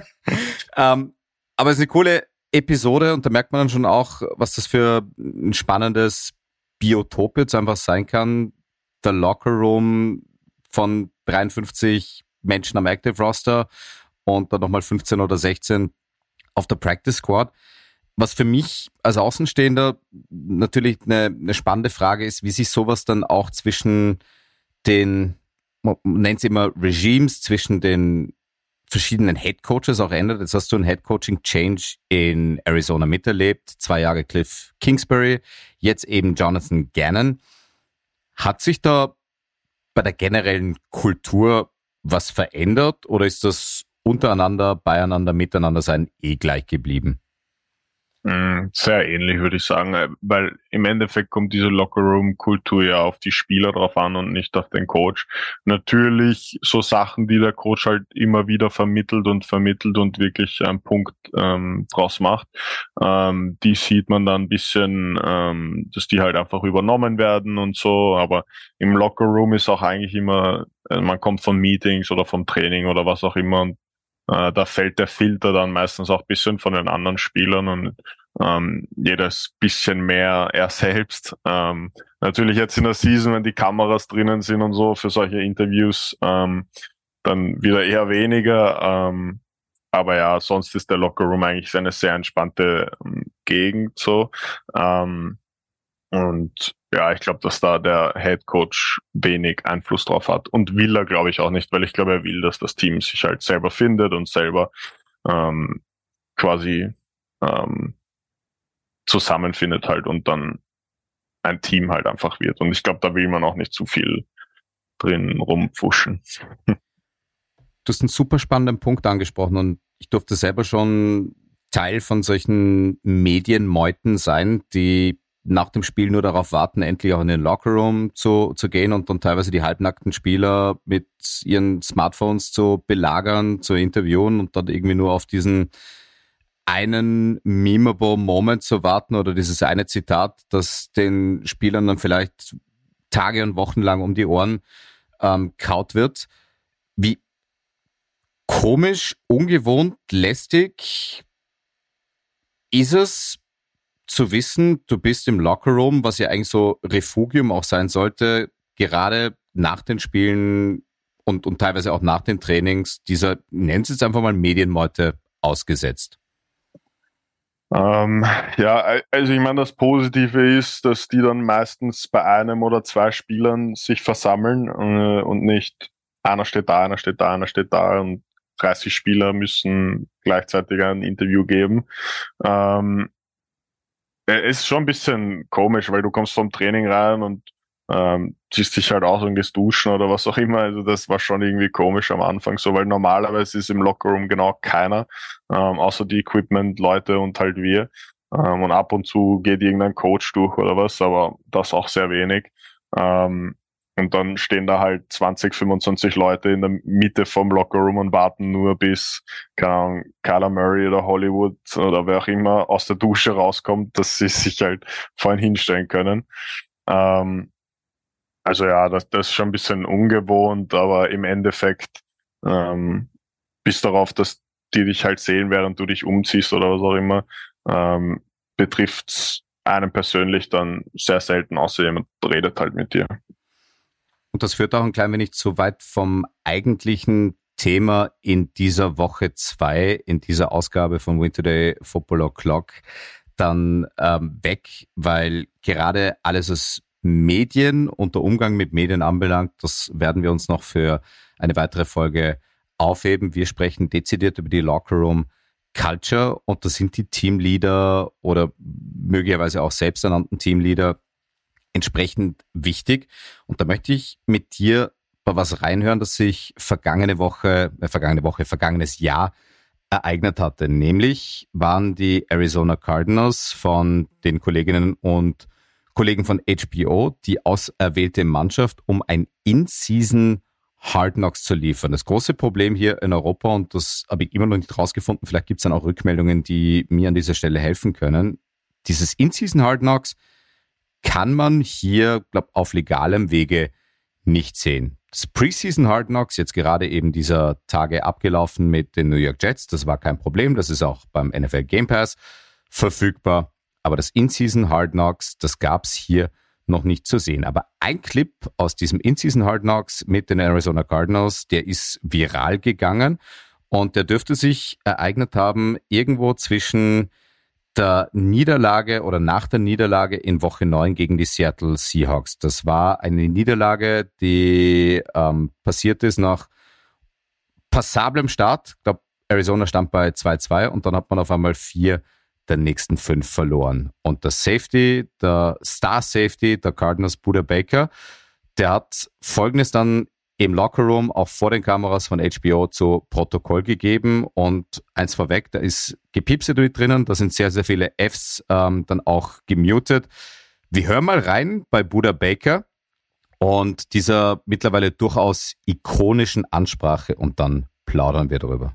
Aber es ist eine coole Episode und da merkt man dann schon auch, was das für ein spannendes Biotop jetzt einfach sein kann. Der Lockerroom von 53 Menschen am Active Roster und dann nochmal 15 oder 16 auf der Practice Squad. Was für mich als Außenstehender natürlich eine spannende Frage ist, wie sich sowas dann auch zwischen den, man nennt es immer Regimes, zwischen den verschiedenen Head Coaches auch ändert. Jetzt hast du einen Head Coaching Change in Arizona miterlebt, 2 Jahre Cliff Kingsbury, jetzt eben Jonathan Gannon. Hat sich da bei der generellen Kultur was verändert oder ist das untereinander, beieinander, miteinander sein gleich geblieben?
Sehr ähnlich, würde ich sagen, weil im Endeffekt kommt diese Lockerroom-Kultur ja auf die Spieler drauf an und nicht auf den Coach. Natürlich so Sachen, die der Coach halt immer wieder vermittelt und wirklich einen Punkt draus macht, die sieht man dann ein bisschen, dass die halt einfach übernommen werden und so, aber im Lockerroom ist auch eigentlich immer, man kommt von Meetings oder vom Training oder was auch immer und da fällt der Filter dann meistens auch ein bisschen von den anderen Spielern und jeder ist ein bisschen mehr er selbst. Natürlich jetzt in der Season, wenn die Kameras drinnen sind und so für solche Interviews, dann wieder eher weniger. Aber ja, sonst ist der Lockerroom eigentlich eine sehr entspannte Gegend so. Und ja, ich glaube, dass da der Head Coach wenig Einfluss drauf hat. Und will er, glaube ich, auch nicht, weil ich glaube, er will, dass das Team sich halt selber findet und selber quasi zusammenfindet halt und dann ein Team halt einfach wird. Und ich glaube, da will man auch nicht zu viel drin rumpfuschen.
Du hast einen super spannenden Punkt angesprochen und ich durfte selber schon Teil von solchen Medienmeuten sein, die nach dem Spiel nur darauf warten, endlich auch in den Lockerroom zu gehen und dann teilweise die halbnackten Spieler mit ihren Smartphones zu belagern, zu interviewen und dann irgendwie nur auf diesen einen memeable Moment zu warten oder dieses eine Zitat, das den Spielern dann vielleicht Tage und Wochen lang um die Ohren kaut wird. Wie komisch, ungewohnt, lästig ist es zu wissen, du bist im Lockerroom, was ja eigentlich so Refugium auch sein sollte, gerade nach den Spielen und teilweise auch nach den Trainings, dieser, nennen Sie es einfach mal Medienmeute, ausgesetzt.
Ja, also ich meine, das Positive ist, dass die dann meistens bei einem oder zwei Spielern sich versammeln und nicht einer steht da, einer steht da, einer steht da und 30 Spieler müssen gleichzeitig ein Interview geben. Ist schon ein bisschen komisch, weil du kommst vom Training rein und ziehst dich halt aus und gehst duschen oder was auch immer. Also das war schon irgendwie komisch am Anfang so, weil normalerweise ist im Lockerroom genau keiner, außer die Equipment-Leute und halt wir. Und ab und zu geht irgendein Coach durch oder was, aber das auch sehr wenig. Und dann stehen da halt 20, 25 Leute in der Mitte vom Lockerroom und warten nur bis, keine Ahnung, Kyler Murray oder Hollywood oder wer auch immer aus der Dusche rauskommt, dass sie sich halt vorhin hinstellen können. Also ja, das ist schon ein bisschen ungewohnt, aber im Endeffekt bis darauf, dass die dich halt sehen, während du dich umziehst oder was auch immer, betrifft's einen persönlich dann sehr selten, außer jemand redet halt mit dir.
Und das führt auch ein klein wenig zu weit vom eigentlichen Thema in dieser Woche 2, in dieser Ausgabe von Win Today Football O'Clock dann weg, weil gerade alles, was Medien und der Umgang mit Medien anbelangt, das werden wir uns noch für eine weitere Folge aufheben. Wir sprechen dezidiert über die Lockerroom Culture und das sind die Teamleader oder möglicherweise auch selbsternannten Teamleader entsprechend wichtig. Und da möchte ich mit dir bei was reinhören, das sich vergangenes Jahr ereignet hatte. Nämlich waren die Arizona Cardinals von den Kolleginnen und Kollegen von HBO die auserwählte Mannschaft, um ein In-Season Hard Knocks zu liefern. Das große Problem hier in Europa, und das habe ich immer noch nicht rausgefunden, vielleicht gibt es dann auch Rückmeldungen, die mir an dieser Stelle helfen können. Dieses In-Season Hard Knocks kann man hier, glaube ich, auf legalem Wege nicht sehen. Das Preseason Hard Knocks, jetzt gerade eben dieser Tage abgelaufen mit den New York Jets, das war kein Problem, das ist auch beim NFL Game Pass verfügbar. Aber das In-Season Hard Knocks, das gab es hier noch nicht zu sehen. Aber ein Clip aus diesem In-Season Hard Knocks mit den Arizona Cardinals, der ist viral gegangen und der dürfte sich ereignet haben irgendwo zwischen der Niederlage oder nach der Niederlage in Woche 9 gegen die Seattle Seahawks. Das war eine Niederlage, die passiert ist nach passablem Start. Ich glaube, Arizona stand bei 2-2 und dann hat man auf einmal 4 der nächsten 5 verloren. Und der Safety, der Star Safety der Cardinals, Budda Baker, der hat Folgendes dann im Lockerroom, auch vor den Kameras von HBO zu Protokoll gegeben. Und eins vorweg, da ist Gepiepse drinnen, da sind sehr, sehr viele Fs dann auch gemutet. Wir hören mal rein bei Buda Baker und dieser mittlerweile durchaus ikonischen Ansprache und dann plaudern wir darüber.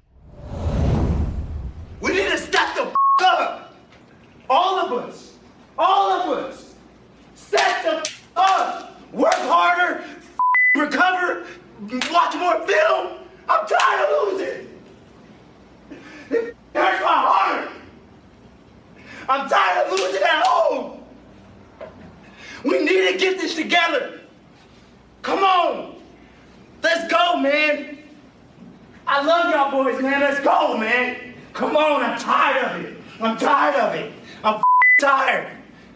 We need to step the up. All of us. All of us. Step the up. Work harder. Recover. Watch more film. I'm tired of losing. It hurts my heart. I'm tired of losing at home. We need to get this together. Come on. Let's go, man. I love y'all boys, man. Let's go, man. Come on, I'm tired of it. I'm tired of it. I'm tired.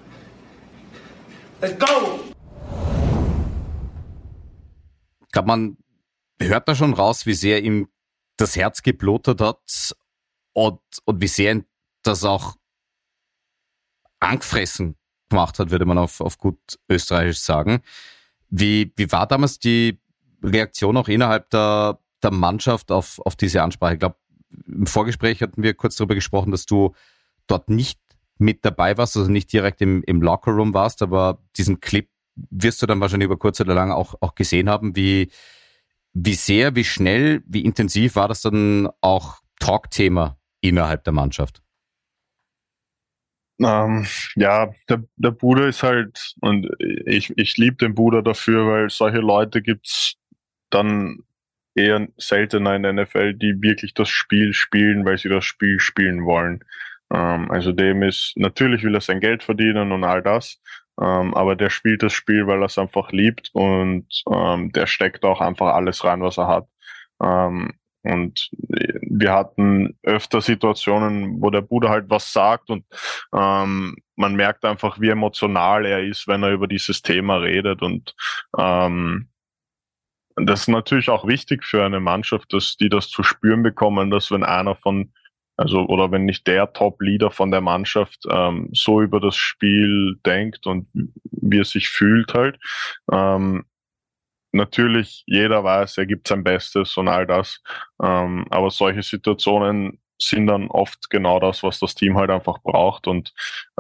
Let's go.
Ich glaube, man hört da schon raus, wie sehr ihm das Herz geblutet hat und wie sehr ihn das auch angefressen gemacht hat, würde man auf gut österreichisch sagen. Wie war damals die Reaktion auch innerhalb der Mannschaft auf diese Ansprache? Ich glaube, im Vorgespräch hatten wir kurz darüber gesprochen, dass du dort nicht mit dabei warst, also nicht direkt im Lockerroom warst, aber diesen Clip wirst du dann wahrscheinlich über kurz oder lang auch gesehen haben. Wie sehr, wie schnell, wie intensiv war das dann auch Talkthema innerhalb der Mannschaft?
Ja, der Buda ist halt, und ich liebe den Buda dafür, weil solche Leute gibt's dann eher seltener in der NFL, die wirklich das Spiel spielen, weil sie das Spiel spielen wollen. Also dem ist, natürlich will er sein Geld verdienen und all das, aber der spielt das Spiel, weil er es einfach liebt und der steckt auch einfach alles rein, was er hat. Und wir hatten öfter Situationen, wo der Buda halt was sagt und man merkt einfach, wie emotional er ist, wenn er über dieses Thema redet. Und das ist natürlich auch wichtig für eine Mannschaft, dass die das zu spüren bekommen, dass wenn einer oder wenn nicht der Top-Leader von der Mannschaft so über das Spiel denkt und wie er sich fühlt halt. Natürlich, jeder weiß, er gibt sein Bestes und all das. Aber solche Situationen sind dann oft genau das, was das Team halt einfach braucht. Und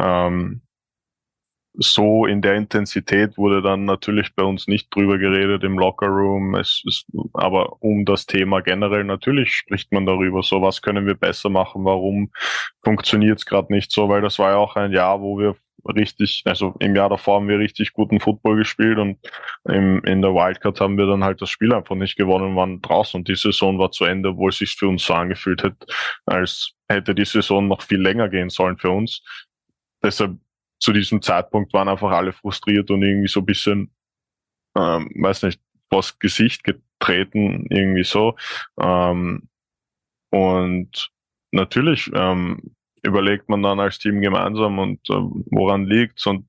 so in der Intensität wurde dann natürlich bei uns nicht drüber geredet im Lockerroom. Aber um das Thema generell, natürlich spricht man darüber. So, was können wir besser machen? Warum funktioniert es gerade nicht so? Weil das war ja auch ein Jahr, wo wir im Jahr davor haben wir richtig guten Football gespielt und in der Wildcard haben wir dann halt das Spiel einfach nicht gewonnen und waren draußen und die Saison war zu Ende, obwohl es sich für uns so angefühlt hat, als hätte die Saison noch viel länger gehen sollen für uns. Deshalb zu diesem Zeitpunkt waren einfach alle frustriert und irgendwie so ein bisschen, weiß nicht, vors Gesicht getreten, irgendwie so. Und natürlich überlegt man dann als Team gemeinsam und woran liegt's und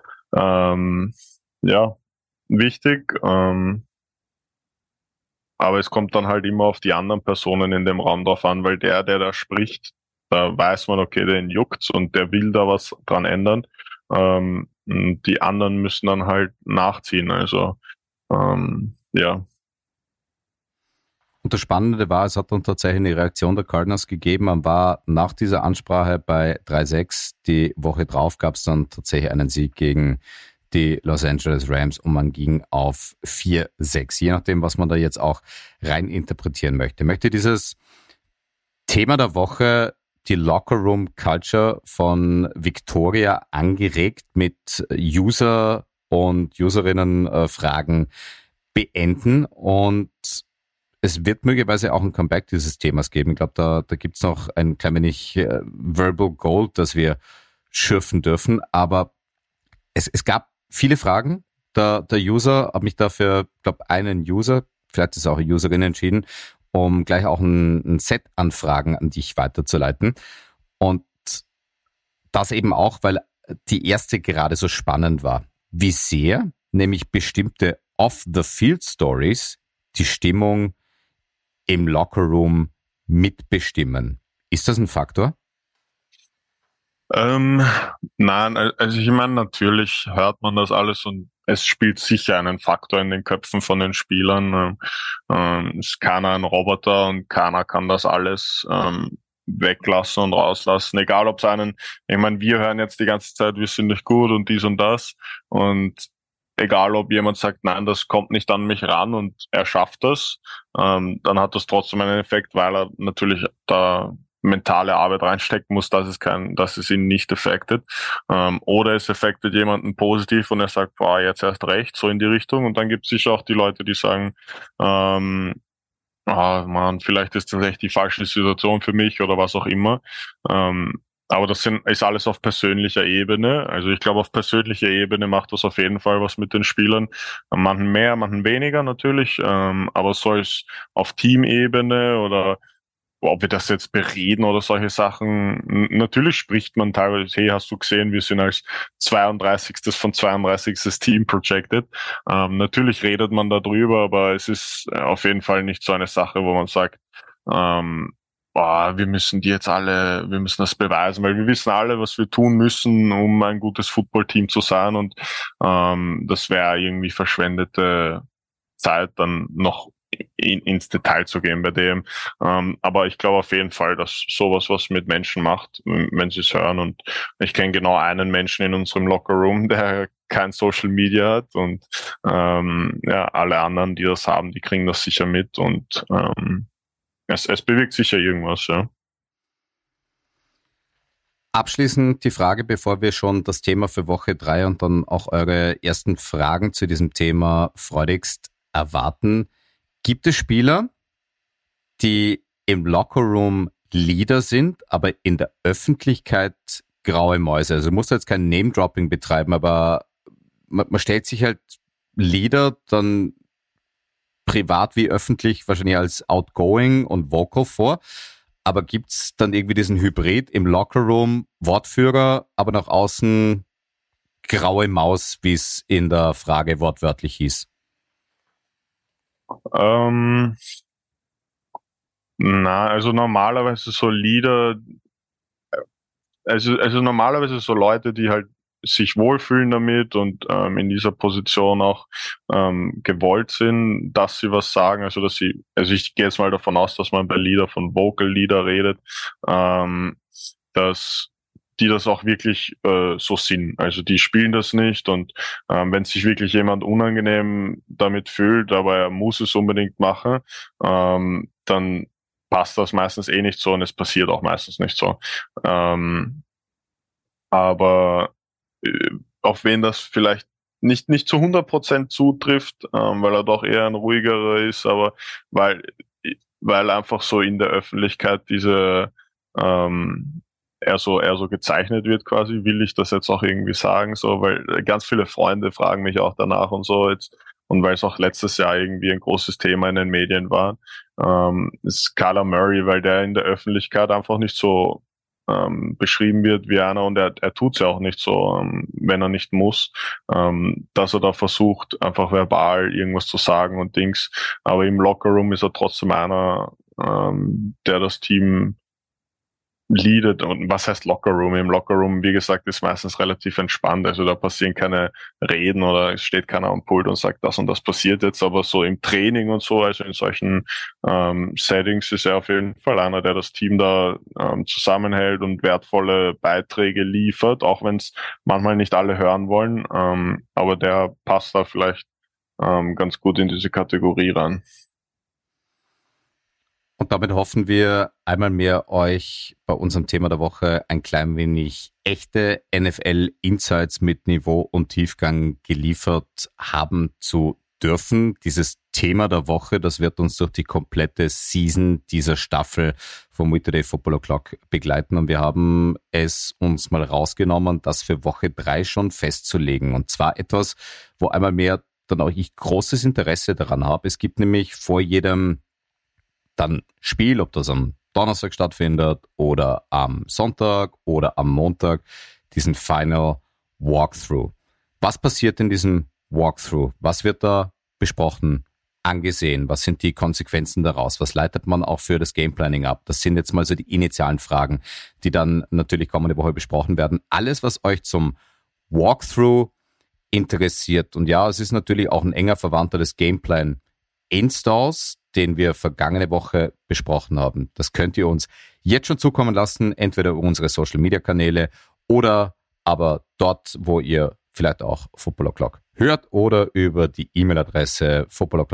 ja, wichtig. Aber es kommt dann halt immer auf die anderen Personen in dem Raum drauf an, weil der da spricht, da weiß man, okay, den juckt's und der will da was dran ändern. Die anderen müssen dann halt nachziehen. Also ja.
Und das Spannende war, es hat dann tatsächlich eine Reaktion der Cardinals gegeben. Man war nach dieser Ansprache bei 3-6. Die Woche drauf gab es dann tatsächlich einen Sieg gegen die Los Angeles Rams und man ging auf 4-6. Je nachdem, was man da jetzt auch rein interpretieren möchte. Ich möchte dieses Thema der Woche, die Locker Room Culture von Victoria, angeregt mit User und Userinnen Fragen beenden und es wird möglicherweise auch ein Comeback dieses Themas geben. Ich glaube, da gibt es noch ein klein wenig Verbal Gold, das wir schürfen dürfen. Aber es gab viele Fragen. Der User, habe mich dafür, glaube einen User, vielleicht ist auch eine Userin entschieden, um gleich auch ein Set an Fragen an dich weiterzuleiten. Und das eben auch, weil die erste gerade so spannend war. Wie sehr nämlich bestimmte Off-the-Field-Stories die Stimmung im Lockerroom mitbestimmen. Ist das ein Faktor?
Nein, also ich meine, natürlich hört man das alles und es spielt sicher einen Faktor in den Köpfen von den Spielern. Es ist keiner ein Roboter und keiner kann das alles weglassen und rauslassen. Egal ob es ich meine, wir hören jetzt die ganze Zeit, wir sind nicht gut und dies und das. Und egal ob jemand sagt, nein, das kommt nicht an mich ran und er schafft das, dann hat das trotzdem einen Effekt, weil er natürlich da mentale Arbeit reinstecken muss, dass es ihn nicht affectet. Oder es affectet jemanden positiv und er sagt, boah, jetzt erst recht, so in die Richtung. Und dann gibt es sicher auch die Leute, die sagen, man, vielleicht ist das echt die falsche Situation für mich oder was auch immer. Aber das ist alles auf persönlicher Ebene. Also ich glaube, auf persönlicher Ebene macht das auf jeden Fall was mit den Spielern. Manchen mehr, manchen weniger natürlich. Aber soll es auf Teamebene oder ob wir das jetzt bereden oder solche Sachen, natürlich spricht man teilweise, hey, hast du gesehen, wir sind als 32. von 32. Team projected. Natürlich redet man darüber, aber es ist auf jeden Fall nicht so eine Sache, wo man sagt, wir müssen das beweisen, weil wir wissen alle, was wir tun müssen, um ein gutes Footballteam zu sein, und das wäre irgendwie verschwendete Zeit, dann noch ins Detail zu gehen bei dem. Aber ich glaube auf jeden Fall, dass sowas was mit Menschen macht, wenn sie es hören. Und ich kenne genau einen Menschen in unserem Lockerroom, der kein Social Media hat, und alle anderen, die das haben, die kriegen das sicher mit, und es bewegt sicher irgendwas, ja.
Abschließend die Frage, bevor wir schon das Thema für Woche 3 und dann auch eure ersten Fragen zu diesem Thema freudigst erwarten. Gibt es Spieler, die im Lockerroom Leader sind, aber in der Öffentlichkeit graue Mäuse? Also du musst jetzt kein Name-Dropping betreiben, aber man stellt sich halt Leader dann privat wie öffentlich wahrscheinlich als outgoing und vocal vor. Aber gibt's dann irgendwie diesen Hybrid im Lockerroom, Wortführer, aber nach außen graue Maus, wie es in der Frage wortwörtlich hieß?
Also normalerweise so Leader, also normalerweise so Leute, die halt sich wohlfühlen damit und in dieser Position auch gewollt sind, dass sie was sagen, also ich gehe jetzt mal davon aus, dass man bei Leader von Vocal Leader redet, dass die das auch wirklich so sind. Also die spielen das nicht, und wenn sich wirklich jemand unangenehm damit fühlt, aber er muss es unbedingt machen, dann passt das meistens eh nicht so, und es passiert auch meistens nicht so. Aber auf wen das vielleicht nicht zu 100% zutrifft, weil er doch eher ein ruhigerer ist, aber weil einfach so in der Öffentlichkeit diese er so gezeichnet wird quasi, will ich das jetzt auch irgendwie sagen, so, weil ganz viele Freunde fragen mich auch danach und so jetzt, und weil es auch letztes Jahr irgendwie ein großes Thema in den Medien war, ist Kyler Murray, weil der in der Öffentlichkeit einfach nicht so beschrieben wird wie einer, und er tut's ja auch nicht so, wenn er nicht muss, dass er da versucht, einfach verbal irgendwas zu sagen und Dings, aber im Lockerroom ist er trotzdem einer, der das Team leadet. Und was heißt Lockerroom? Im Lockerroom, wie gesagt, ist meistens relativ entspannt. Also da passieren keine Reden oder es steht keiner am Pult und sagt, das und das passiert jetzt. Aber so im Training und so, also in solchen Settings, ist er auf jeden Fall einer, der das Team da zusammenhält und wertvolle Beiträge liefert, auch wenn es manchmal nicht alle hören wollen. Aber der passt da vielleicht ganz gut in diese Kategorie rein.
Und damit hoffen wir, einmal mehr euch bei unserem Thema der Woche ein klein wenig echte NFL-Insights mit Niveau und Tiefgang geliefert haben zu dürfen. Dieses Thema der Woche, das wird uns durch die komplette Season dieser Staffel vom Weekday Football O'Clock begleiten. Und wir haben es uns mal rausgenommen, das für Woche 3 schon festzulegen. Und zwar etwas, wo einmal mehr dann auch ich großes Interesse daran habe. Es gibt nämlich vor jedem dann Spiel, ob das am Donnerstag stattfindet oder am Sonntag oder am Montag, diesen Final Walkthrough. Was passiert in diesem Walkthrough? Was wird da besprochen, angesehen? Was sind die Konsequenzen daraus? Was leitet man auch für das Gameplanning ab? Das sind jetzt mal so die initialen Fragen, die dann natürlich kommende Woche besprochen werden. Alles, was euch zum Walkthrough interessiert. Und ja, es ist natürlich auch ein enger Verwandter des Gameplan Installs, den wir vergangene Woche besprochen haben. Das könnt ihr uns jetzt schon zukommen lassen, entweder über unsere Social-Media-Kanäle oder aber dort, wo ihr vielleicht auch Football O'Clock hört oder über die E-Mail-Adresse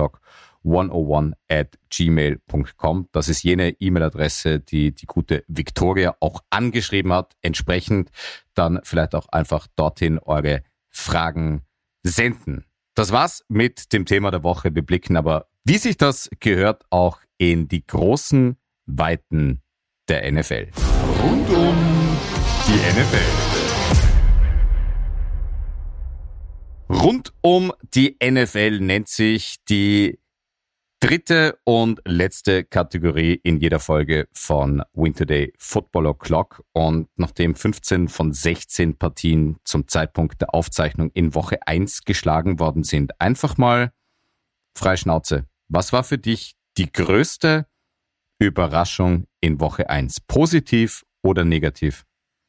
footballoclock101@gmail.com. Das ist jene E-Mail-Adresse, die die gute Victoria auch angeschrieben hat. Entsprechend dann vielleicht auch einfach dorthin eure Fragen senden. Das war's mit dem Thema der Woche. Wir blicken aber, wie sich das gehört, auch in die großen Weiten der NFL.
Rund um die NFL.
Rund um die NFL nennt sich die dritte und letzte Kategorie in jeder Folge von Winterday Football O'Clock. Und nachdem 15 von 16 Partien zum Zeitpunkt der Aufzeichnung in Woche 1 geschlagen worden sind, einfach mal frei Schnauze. Was war für dich die größte Überraschung in Woche 1? Positiv oder negativ?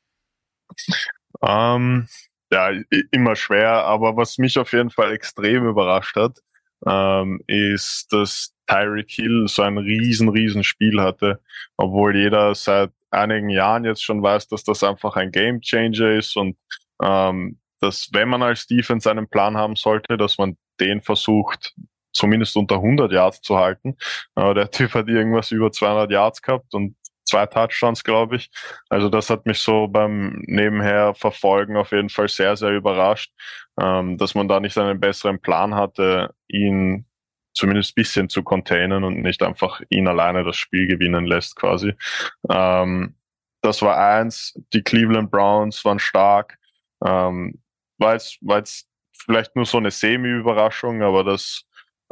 Ja, immer schwer, aber was mich auf jeden Fall extrem überrascht hat, ist, dass Tyreek Hill so ein riesen Spiel hatte, obwohl jeder seit einigen Jahren jetzt schon weiß, dass das einfach ein Gamechanger ist und dass, wenn man als Defense einen Plan haben sollte, dass man den versucht, zumindest unter 100 Yards zu halten. Der Typ hat irgendwas über 200 Yards gehabt und 2 Touchdowns, glaube ich. Also das hat mich so beim nebenher Verfolgen auf jeden Fall sehr überrascht, dass man da nicht einen besseren Plan hatte, ihn zumindest ein bisschen zu containen und nicht einfach ihn alleine das Spiel gewinnen lässt quasi. Das war eins. Die Cleveland Browns waren stark. War jetzt vielleicht nur so eine Semi-Überraschung, aber das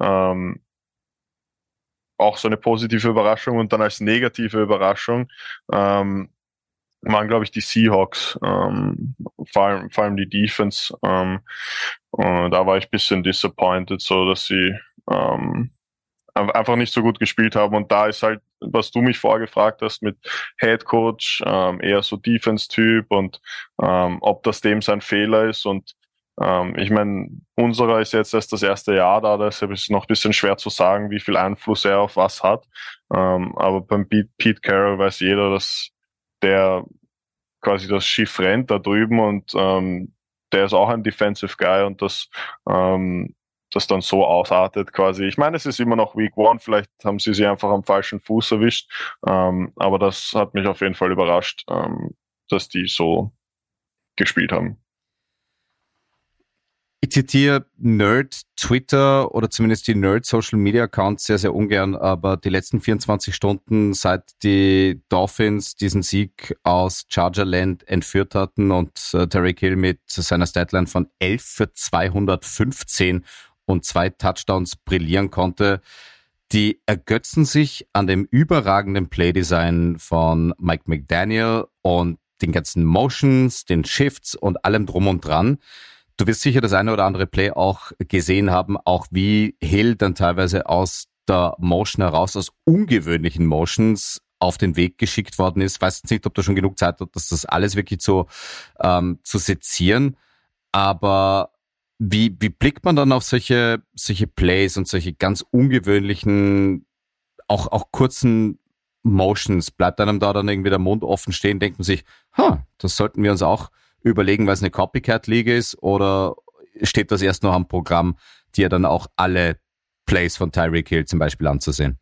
auch so eine positive Überraschung und dann als negative Überraschung waren, glaube ich, die Seahawks, vor allem die Defense. Und da war ich ein bisschen disappointed, so dass sie einfach nicht so gut gespielt haben. Und da ist halt, was du mich vorgefragt hast mit Head Coach, eher so Defense-Typ und ob das dem sein Fehler ist. Und ich meine, unserer ist jetzt erst das erste Jahr da, deshalb ist es noch ein bisschen schwer zu sagen, wie viel Einfluss er auf was hat. Aber beim Pete Carroll weiß jeder, dass der quasi das Schiff rennt da drüben und der ist auch ein Defensive Guy und das dann so ausartet quasi. Ich meine, es ist immer noch Week 1, vielleicht haben sie sich einfach am falschen Fuß erwischt, aber das hat mich auf jeden Fall überrascht, dass die so gespielt haben.
Ich zitiere Nerd Twitter oder zumindest die Nerd Social Media Accounts sehr ungern, aber die letzten 24 Stunden, seit die Dolphins diesen Sieg aus Chargerland entführt hatten und Tyreek Hill mit seiner Statline von 11 für 215 und 2 Touchdowns brillieren konnte, die ergötzen sich an dem überragenden Playdesign von Mike McDaniel und den ganzen Motions, den Shifts und allem drum und dran. Du wirst sicher das eine oder andere Play auch gesehen haben, auch wie Hill dann teilweise aus der Motion heraus, aus ungewöhnlichen Motions auf den Weg geschickt worden ist. Weiß jetzt nicht, ob du schon genug Zeit hast, das alles wirklich zu sezieren. Aber wie blickt man dann auf solche Plays und solche ganz ungewöhnlichen, auch kurzen Motions? Bleibt einem da dann irgendwie der Mund offen stehen, denkt man sich, das sollten wir uns auch überlegen, weil es eine Copycat-Liga ist, oder steht das erst noch am Programm, dir dann auch alle Plays von Tyreek Hill zum Beispiel anzusehen?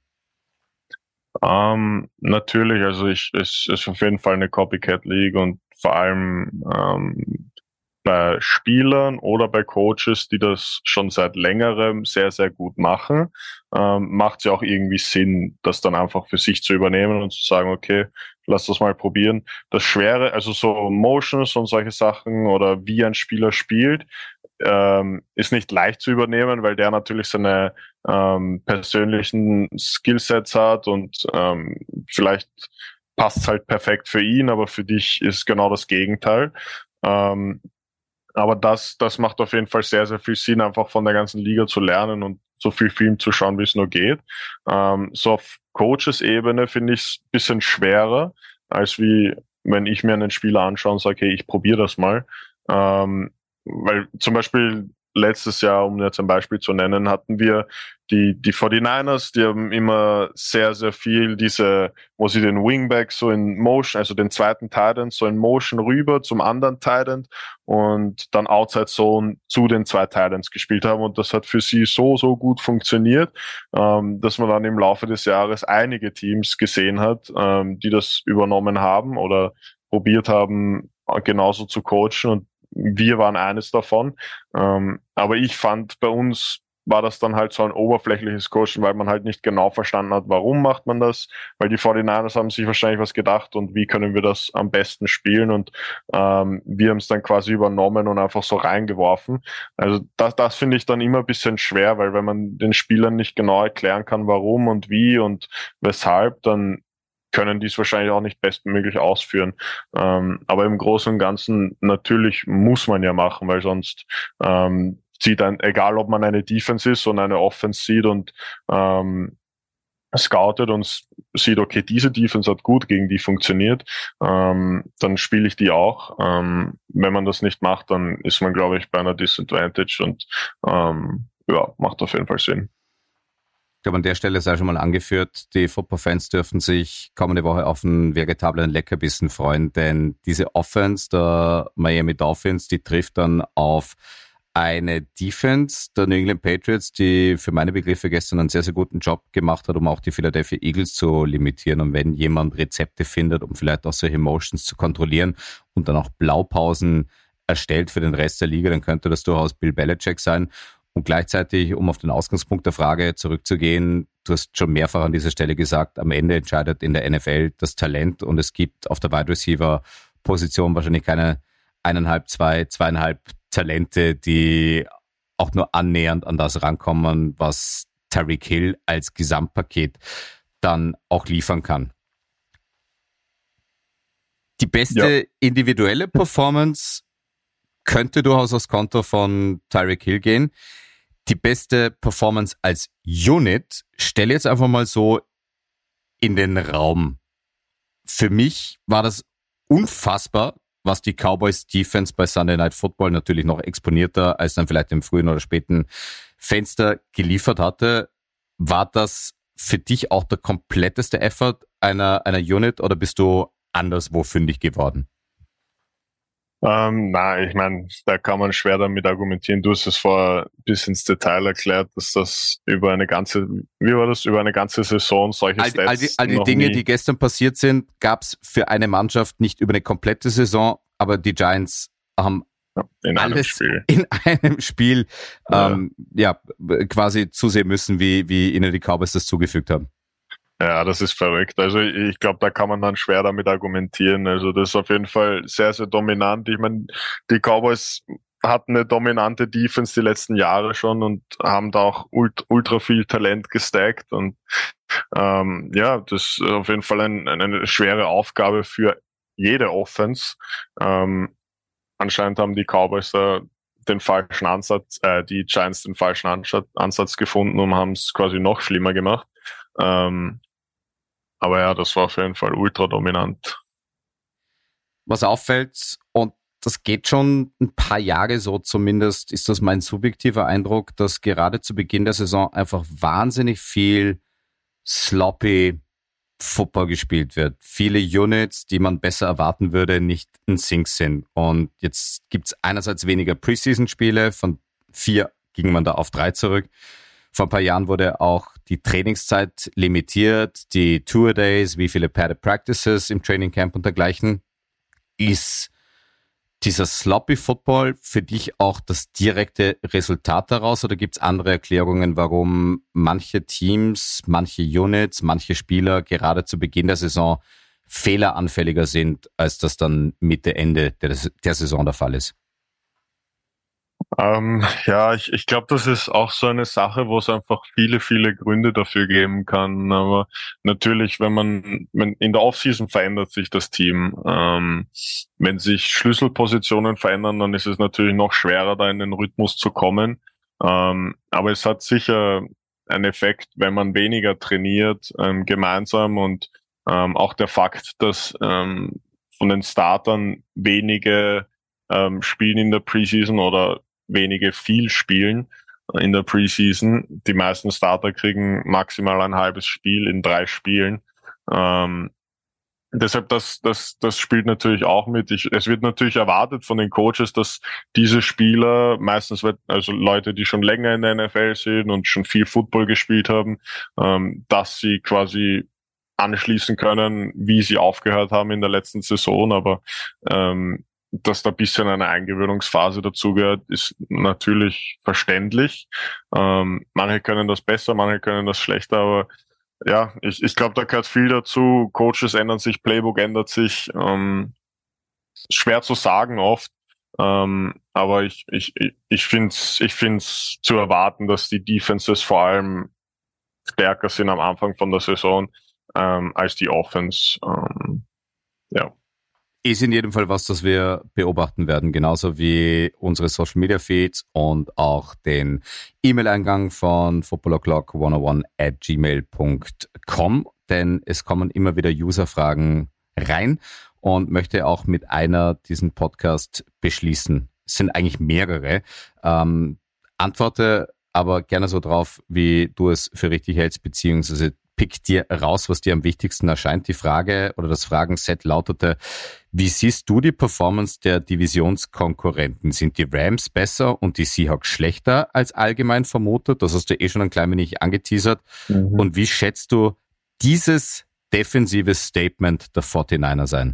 Natürlich, also es ist auf jeden Fall eine Copycat-League und vor allem bei Spielern oder bei Coaches, die das schon seit längerem sehr gut machen, macht es ja auch irgendwie Sinn, das dann einfach für sich zu übernehmen und zu sagen, okay, lass das mal probieren. Das Schwere, also so Motions und solche Sachen oder wie ein Spieler spielt, ist nicht leicht zu übernehmen, weil der natürlich seine persönlichen Skillsets hat und vielleicht passt es halt perfekt für ihn, aber für dich ist genau das Gegenteil. Aber das macht auf jeden Fall sehr viel Sinn, einfach von der ganzen Liga zu lernen und so viel Film zu schauen, wie es nur geht. So auf Coaches-Ebene finde ich es ein bisschen schwerer, als wie wenn ich mir einen Spieler anschaue und sage, hey, ich probiere das mal. weil zum Beispiel letztes Jahr, um jetzt ein Beispiel zu nennen, hatten wir die 49ers, die haben immer sehr, sehr viel wo sie den Wingback so in Motion, also den zweiten Tight End so in Motion rüber zum anderen Tight End und dann Outside Zone zu den zwei Tight Ends gespielt haben und das hat für sie so gut funktioniert, dass man dann im Laufe des Jahres einige Teams gesehen hat, die das übernommen haben oder probiert haben, genauso zu coachen und wir waren eines davon. Aber ich fand, bei uns war das dann halt so ein oberflächliches Coachen, weil man halt nicht genau verstanden hat, warum macht man das, weil die 49ers haben sich wahrscheinlich was gedacht und wie können wir das am besten spielen und wir haben es dann quasi übernommen und einfach so reingeworfen. Also das finde ich dann immer ein bisschen schwer, weil wenn man den Spielern nicht genau erklären kann, warum und wie und weshalb, dann können die es wahrscheinlich auch nicht bestmöglich ausführen. Aber im Großen und Ganzen natürlich muss man ja machen, weil sonst sieht egal ob man eine Defense ist und eine Offense sieht und scoutet und sieht, okay, diese Defense hat gut gegen die funktioniert, dann spiele ich die auch. Wenn man das nicht macht, dann ist man, glaube ich, bei einer Disadvantage und macht auf jeden Fall Sinn.
Ich glaube, an der Stelle sei schon mal angeführt, die Football-Fans dürfen sich kommende Woche auf einen veritablen Leckerbissen freuen, denn diese Offense der Miami Dolphins, die trifft dann auf eine Defense der New England Patriots, die für meine Begriffe gestern einen sehr, sehr guten Job gemacht hat, um auch die Philadelphia Eagles zu limitieren. Und wenn jemand Rezepte findet, um vielleicht auch solche Motions zu kontrollieren und dann auch Blaupausen erstellt für den Rest der Liga, dann könnte das durchaus Bill Belichick sein. Und gleichzeitig, um auf den Ausgangspunkt der Frage zurückzugehen, du hast schon mehrfach an dieser Stelle gesagt, am Ende entscheidet in der NFL das Talent und es gibt auf der Wide Receiver Position wahrscheinlich keine 2,5 Talente, die auch nur annähernd an das rankommen, was Tyreek Hill als Gesamtpaket dann auch liefern kann. Die beste individuelle Performance könnte durchaus aufs Konto von Tyreek Hill gehen. Die beste Performance als Unit stelle jetzt einfach mal so in den Raum. Für mich war das unfassbar, was die Cowboys Defense bei Sunday Night Football natürlich noch exponierter als dann vielleicht im frühen oder späten Fenster geliefert hatte. War das für dich auch der kompletteste Effort einer Unit oder bist du anderswo fündig geworden?
Nein, ich meine, da kann man schwer damit argumentieren. Du hast es vorher bis ins Detail erklärt, dass das über eine ganze Saison solche Stats
all die Dinge, die gestern passiert sind, gab es für eine Mannschaft nicht über eine komplette Saison, aber die Giants haben in einem Spiel quasi zusehen müssen, wie ihnen die Cowboys das zugefügt haben.
Ja, das ist verrückt. Also ich glaube, da kann man dann schwer damit argumentieren. Also das ist auf jeden Fall sehr, sehr dominant. Ich meine, die Cowboys hatten eine dominante Defense die letzten Jahre schon und haben da auch ultra viel Talent gestackt. Und das ist auf jeden Fall eine schwere Aufgabe für jede Offense. Anscheinend haben die Cowboys da den falschen Ansatz, die Giants den falschen Ansatz gefunden und haben es quasi noch schlimmer gemacht. Aber ja, das war auf jeden Fall ultra dominant.
Was auffällt, und das geht schon ein paar Jahre so, zumindest ist das mein subjektiver Eindruck, dass gerade zu Beginn der Saison einfach wahnsinnig viel sloppy Football gespielt wird. Viele Units, die man besser erwarten würde, nicht in Sync sind. Und jetzt gibt's einerseits weniger Preseason-Spiele, von 4 ging man da auf 3 zurück. Vor ein paar Jahren wurde auch die Trainingszeit limitiert, die Tour-Days, wie viele Padded Practices im Training Camp und dergleichen. Ist dieser Sloppy Football für dich auch das direkte Resultat daraus oder gibt es andere Erklärungen, warum manche Teams, manche Units, manche Spieler gerade zu Beginn der Saison fehleranfälliger sind, als das dann Mitte, Ende der Saison der Fall ist?
Ich glaube, das ist auch so eine Sache, wo es einfach viele, viele Gründe dafür geben kann. Aber natürlich, wenn in der Offseason verändert sich das Team. Wenn sich Schlüsselpositionen verändern, dann ist es natürlich noch schwerer, da in den Rhythmus zu kommen. Aber es hat sicher einen Effekt, wenn man weniger trainiert, gemeinsam und auch der Fakt, dass von den Startern wenige spielen in der Preseason oder wenige viel spielen in der Preseason. Die meisten Starter kriegen maximal ein halbes Spiel in 3 Spielen. Deshalb, das spielt natürlich auch mit. Es wird natürlich erwartet von den Coaches, dass diese Spieler, meistens also Leute, die schon länger in der NFL sind und schon viel Football gespielt haben, dass sie quasi anschließen können, wie sie aufgehört haben in der letzten Saison. Aber dass da ein bisschen eine Eingewöhnungsphase dazugehört, ist natürlich verständlich. Manche können das besser, manche können das schlechter, aber ja, ich glaube, da gehört viel dazu. Coaches ändern sich, Playbook ändert sich. Schwer zu sagen oft. Aber ich find's zu erwarten, dass die Defenses vor allem stärker sind am Anfang von der Saison als die Offense. Ja.
Ist in jedem Fall was, das wir beobachten werden, genauso wie unsere Social Media Feeds und auch den E-Mail-Eingang von footballoclock101@gmail.com, denn es kommen immer wieder User-Fragen rein und möchte auch mit einer diesen Podcast beschließen. Es sind eigentlich mehrere. Antworte aber gerne so drauf, wie du es für richtig hältst, beziehungsweise pick dir raus, was dir am wichtigsten erscheint. Die Frage oder das Fragenset lautete: Wie siehst du die Performance der Divisionskonkurrenten? Sind die Rams besser und die Seahawks schlechter als allgemein vermutet? Das hast du schon ein klein wenig angeteasert. Und wie schätzt du dieses defensive Statement der 49ers ein?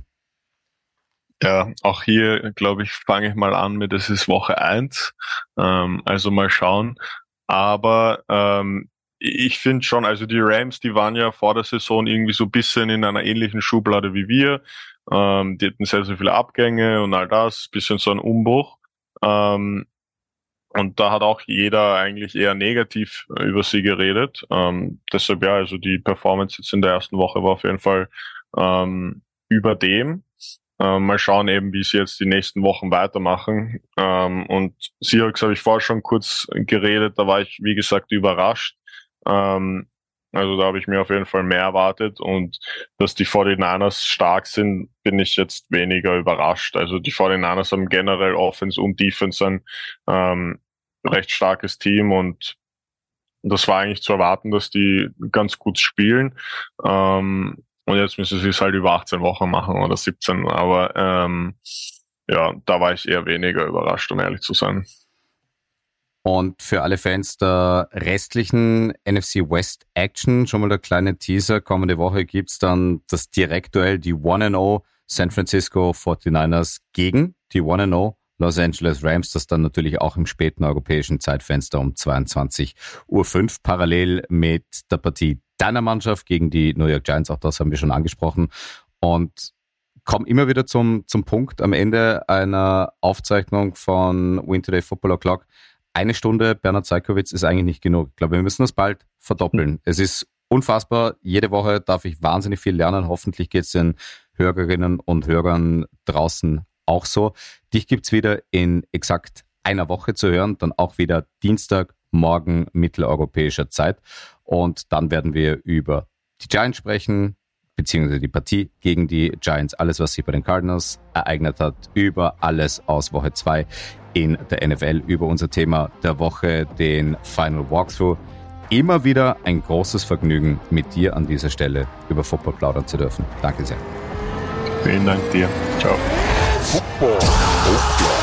Ja, auch hier, glaube ich, fange ich mal an mit, es ist Woche 1. Also mal schauen. Aber ich finde schon, also die Rams, die waren ja vor der Saison irgendwie so ein bisschen in einer ähnlichen Schublade wie wir. Die hatten sehr, sehr viele Abgänge und all das, bisschen so ein Umbruch. Und da hat auch jeder eigentlich eher negativ über sie geredet. Deshalb ja, also die Performance jetzt in der ersten Woche war auf jeden Fall über dem. Mal schauen eben, wie sie jetzt die nächsten Wochen weitermachen. Und Seahawks habe ich vorher schon kurz geredet, da war ich, wie gesagt, überrascht. Also da habe ich mir auf jeden Fall mehr erwartet, und dass die 49ers stark sind, bin ich jetzt weniger überrascht. Also die 49ers haben generell Offense und Defense ein recht starkes Team, und das war eigentlich zu erwarten, dass die ganz gut spielen. Und jetzt müssen sie es halt über 18 Wochen machen oder 17, aber ja, da war ich eher weniger überrascht, um ehrlich zu sein.
Und für alle Fans der restlichen NFC West Action, schon mal der kleine Teaser, kommende Woche gibt's dann das Direktduell, die 1-0 San Francisco 49ers gegen die 1-0 Los Angeles Rams, das dann natürlich auch im späten europäischen Zeitfenster um 22:05 Uhr, parallel mit der Partie deiner Mannschaft gegen die New York Giants, auch das haben wir schon angesprochen, und komm immer wieder zum Punkt am Ende einer Aufzeichnung von Win Today Football O'Clock. 1 Stunde Bernhard Zajkowicz ist eigentlich nicht genug. Ich glaube, wir müssen das bald verdoppeln. Es ist unfassbar. Jede Woche darf ich wahnsinnig viel lernen. Hoffentlich geht es den Hörerinnen und Hörern draußen auch so. Dich gibt's wieder in exakt einer Woche zu hören. Dann auch wieder Dienstag, morgen mitteleuropäischer Zeit. Und dann werden wir über die Giants sprechen, beziehungsweise die Partie gegen die Giants, alles, was sich bei den Cardinals ereignet hat, über alles aus Woche 2 in der NFL, über unser Thema der Woche, den Final Walkthrough. Immer wieder ein großes Vergnügen, mit dir an dieser Stelle über Football plaudern zu dürfen. Danke sehr.
Vielen Dank dir. Ciao.
Football.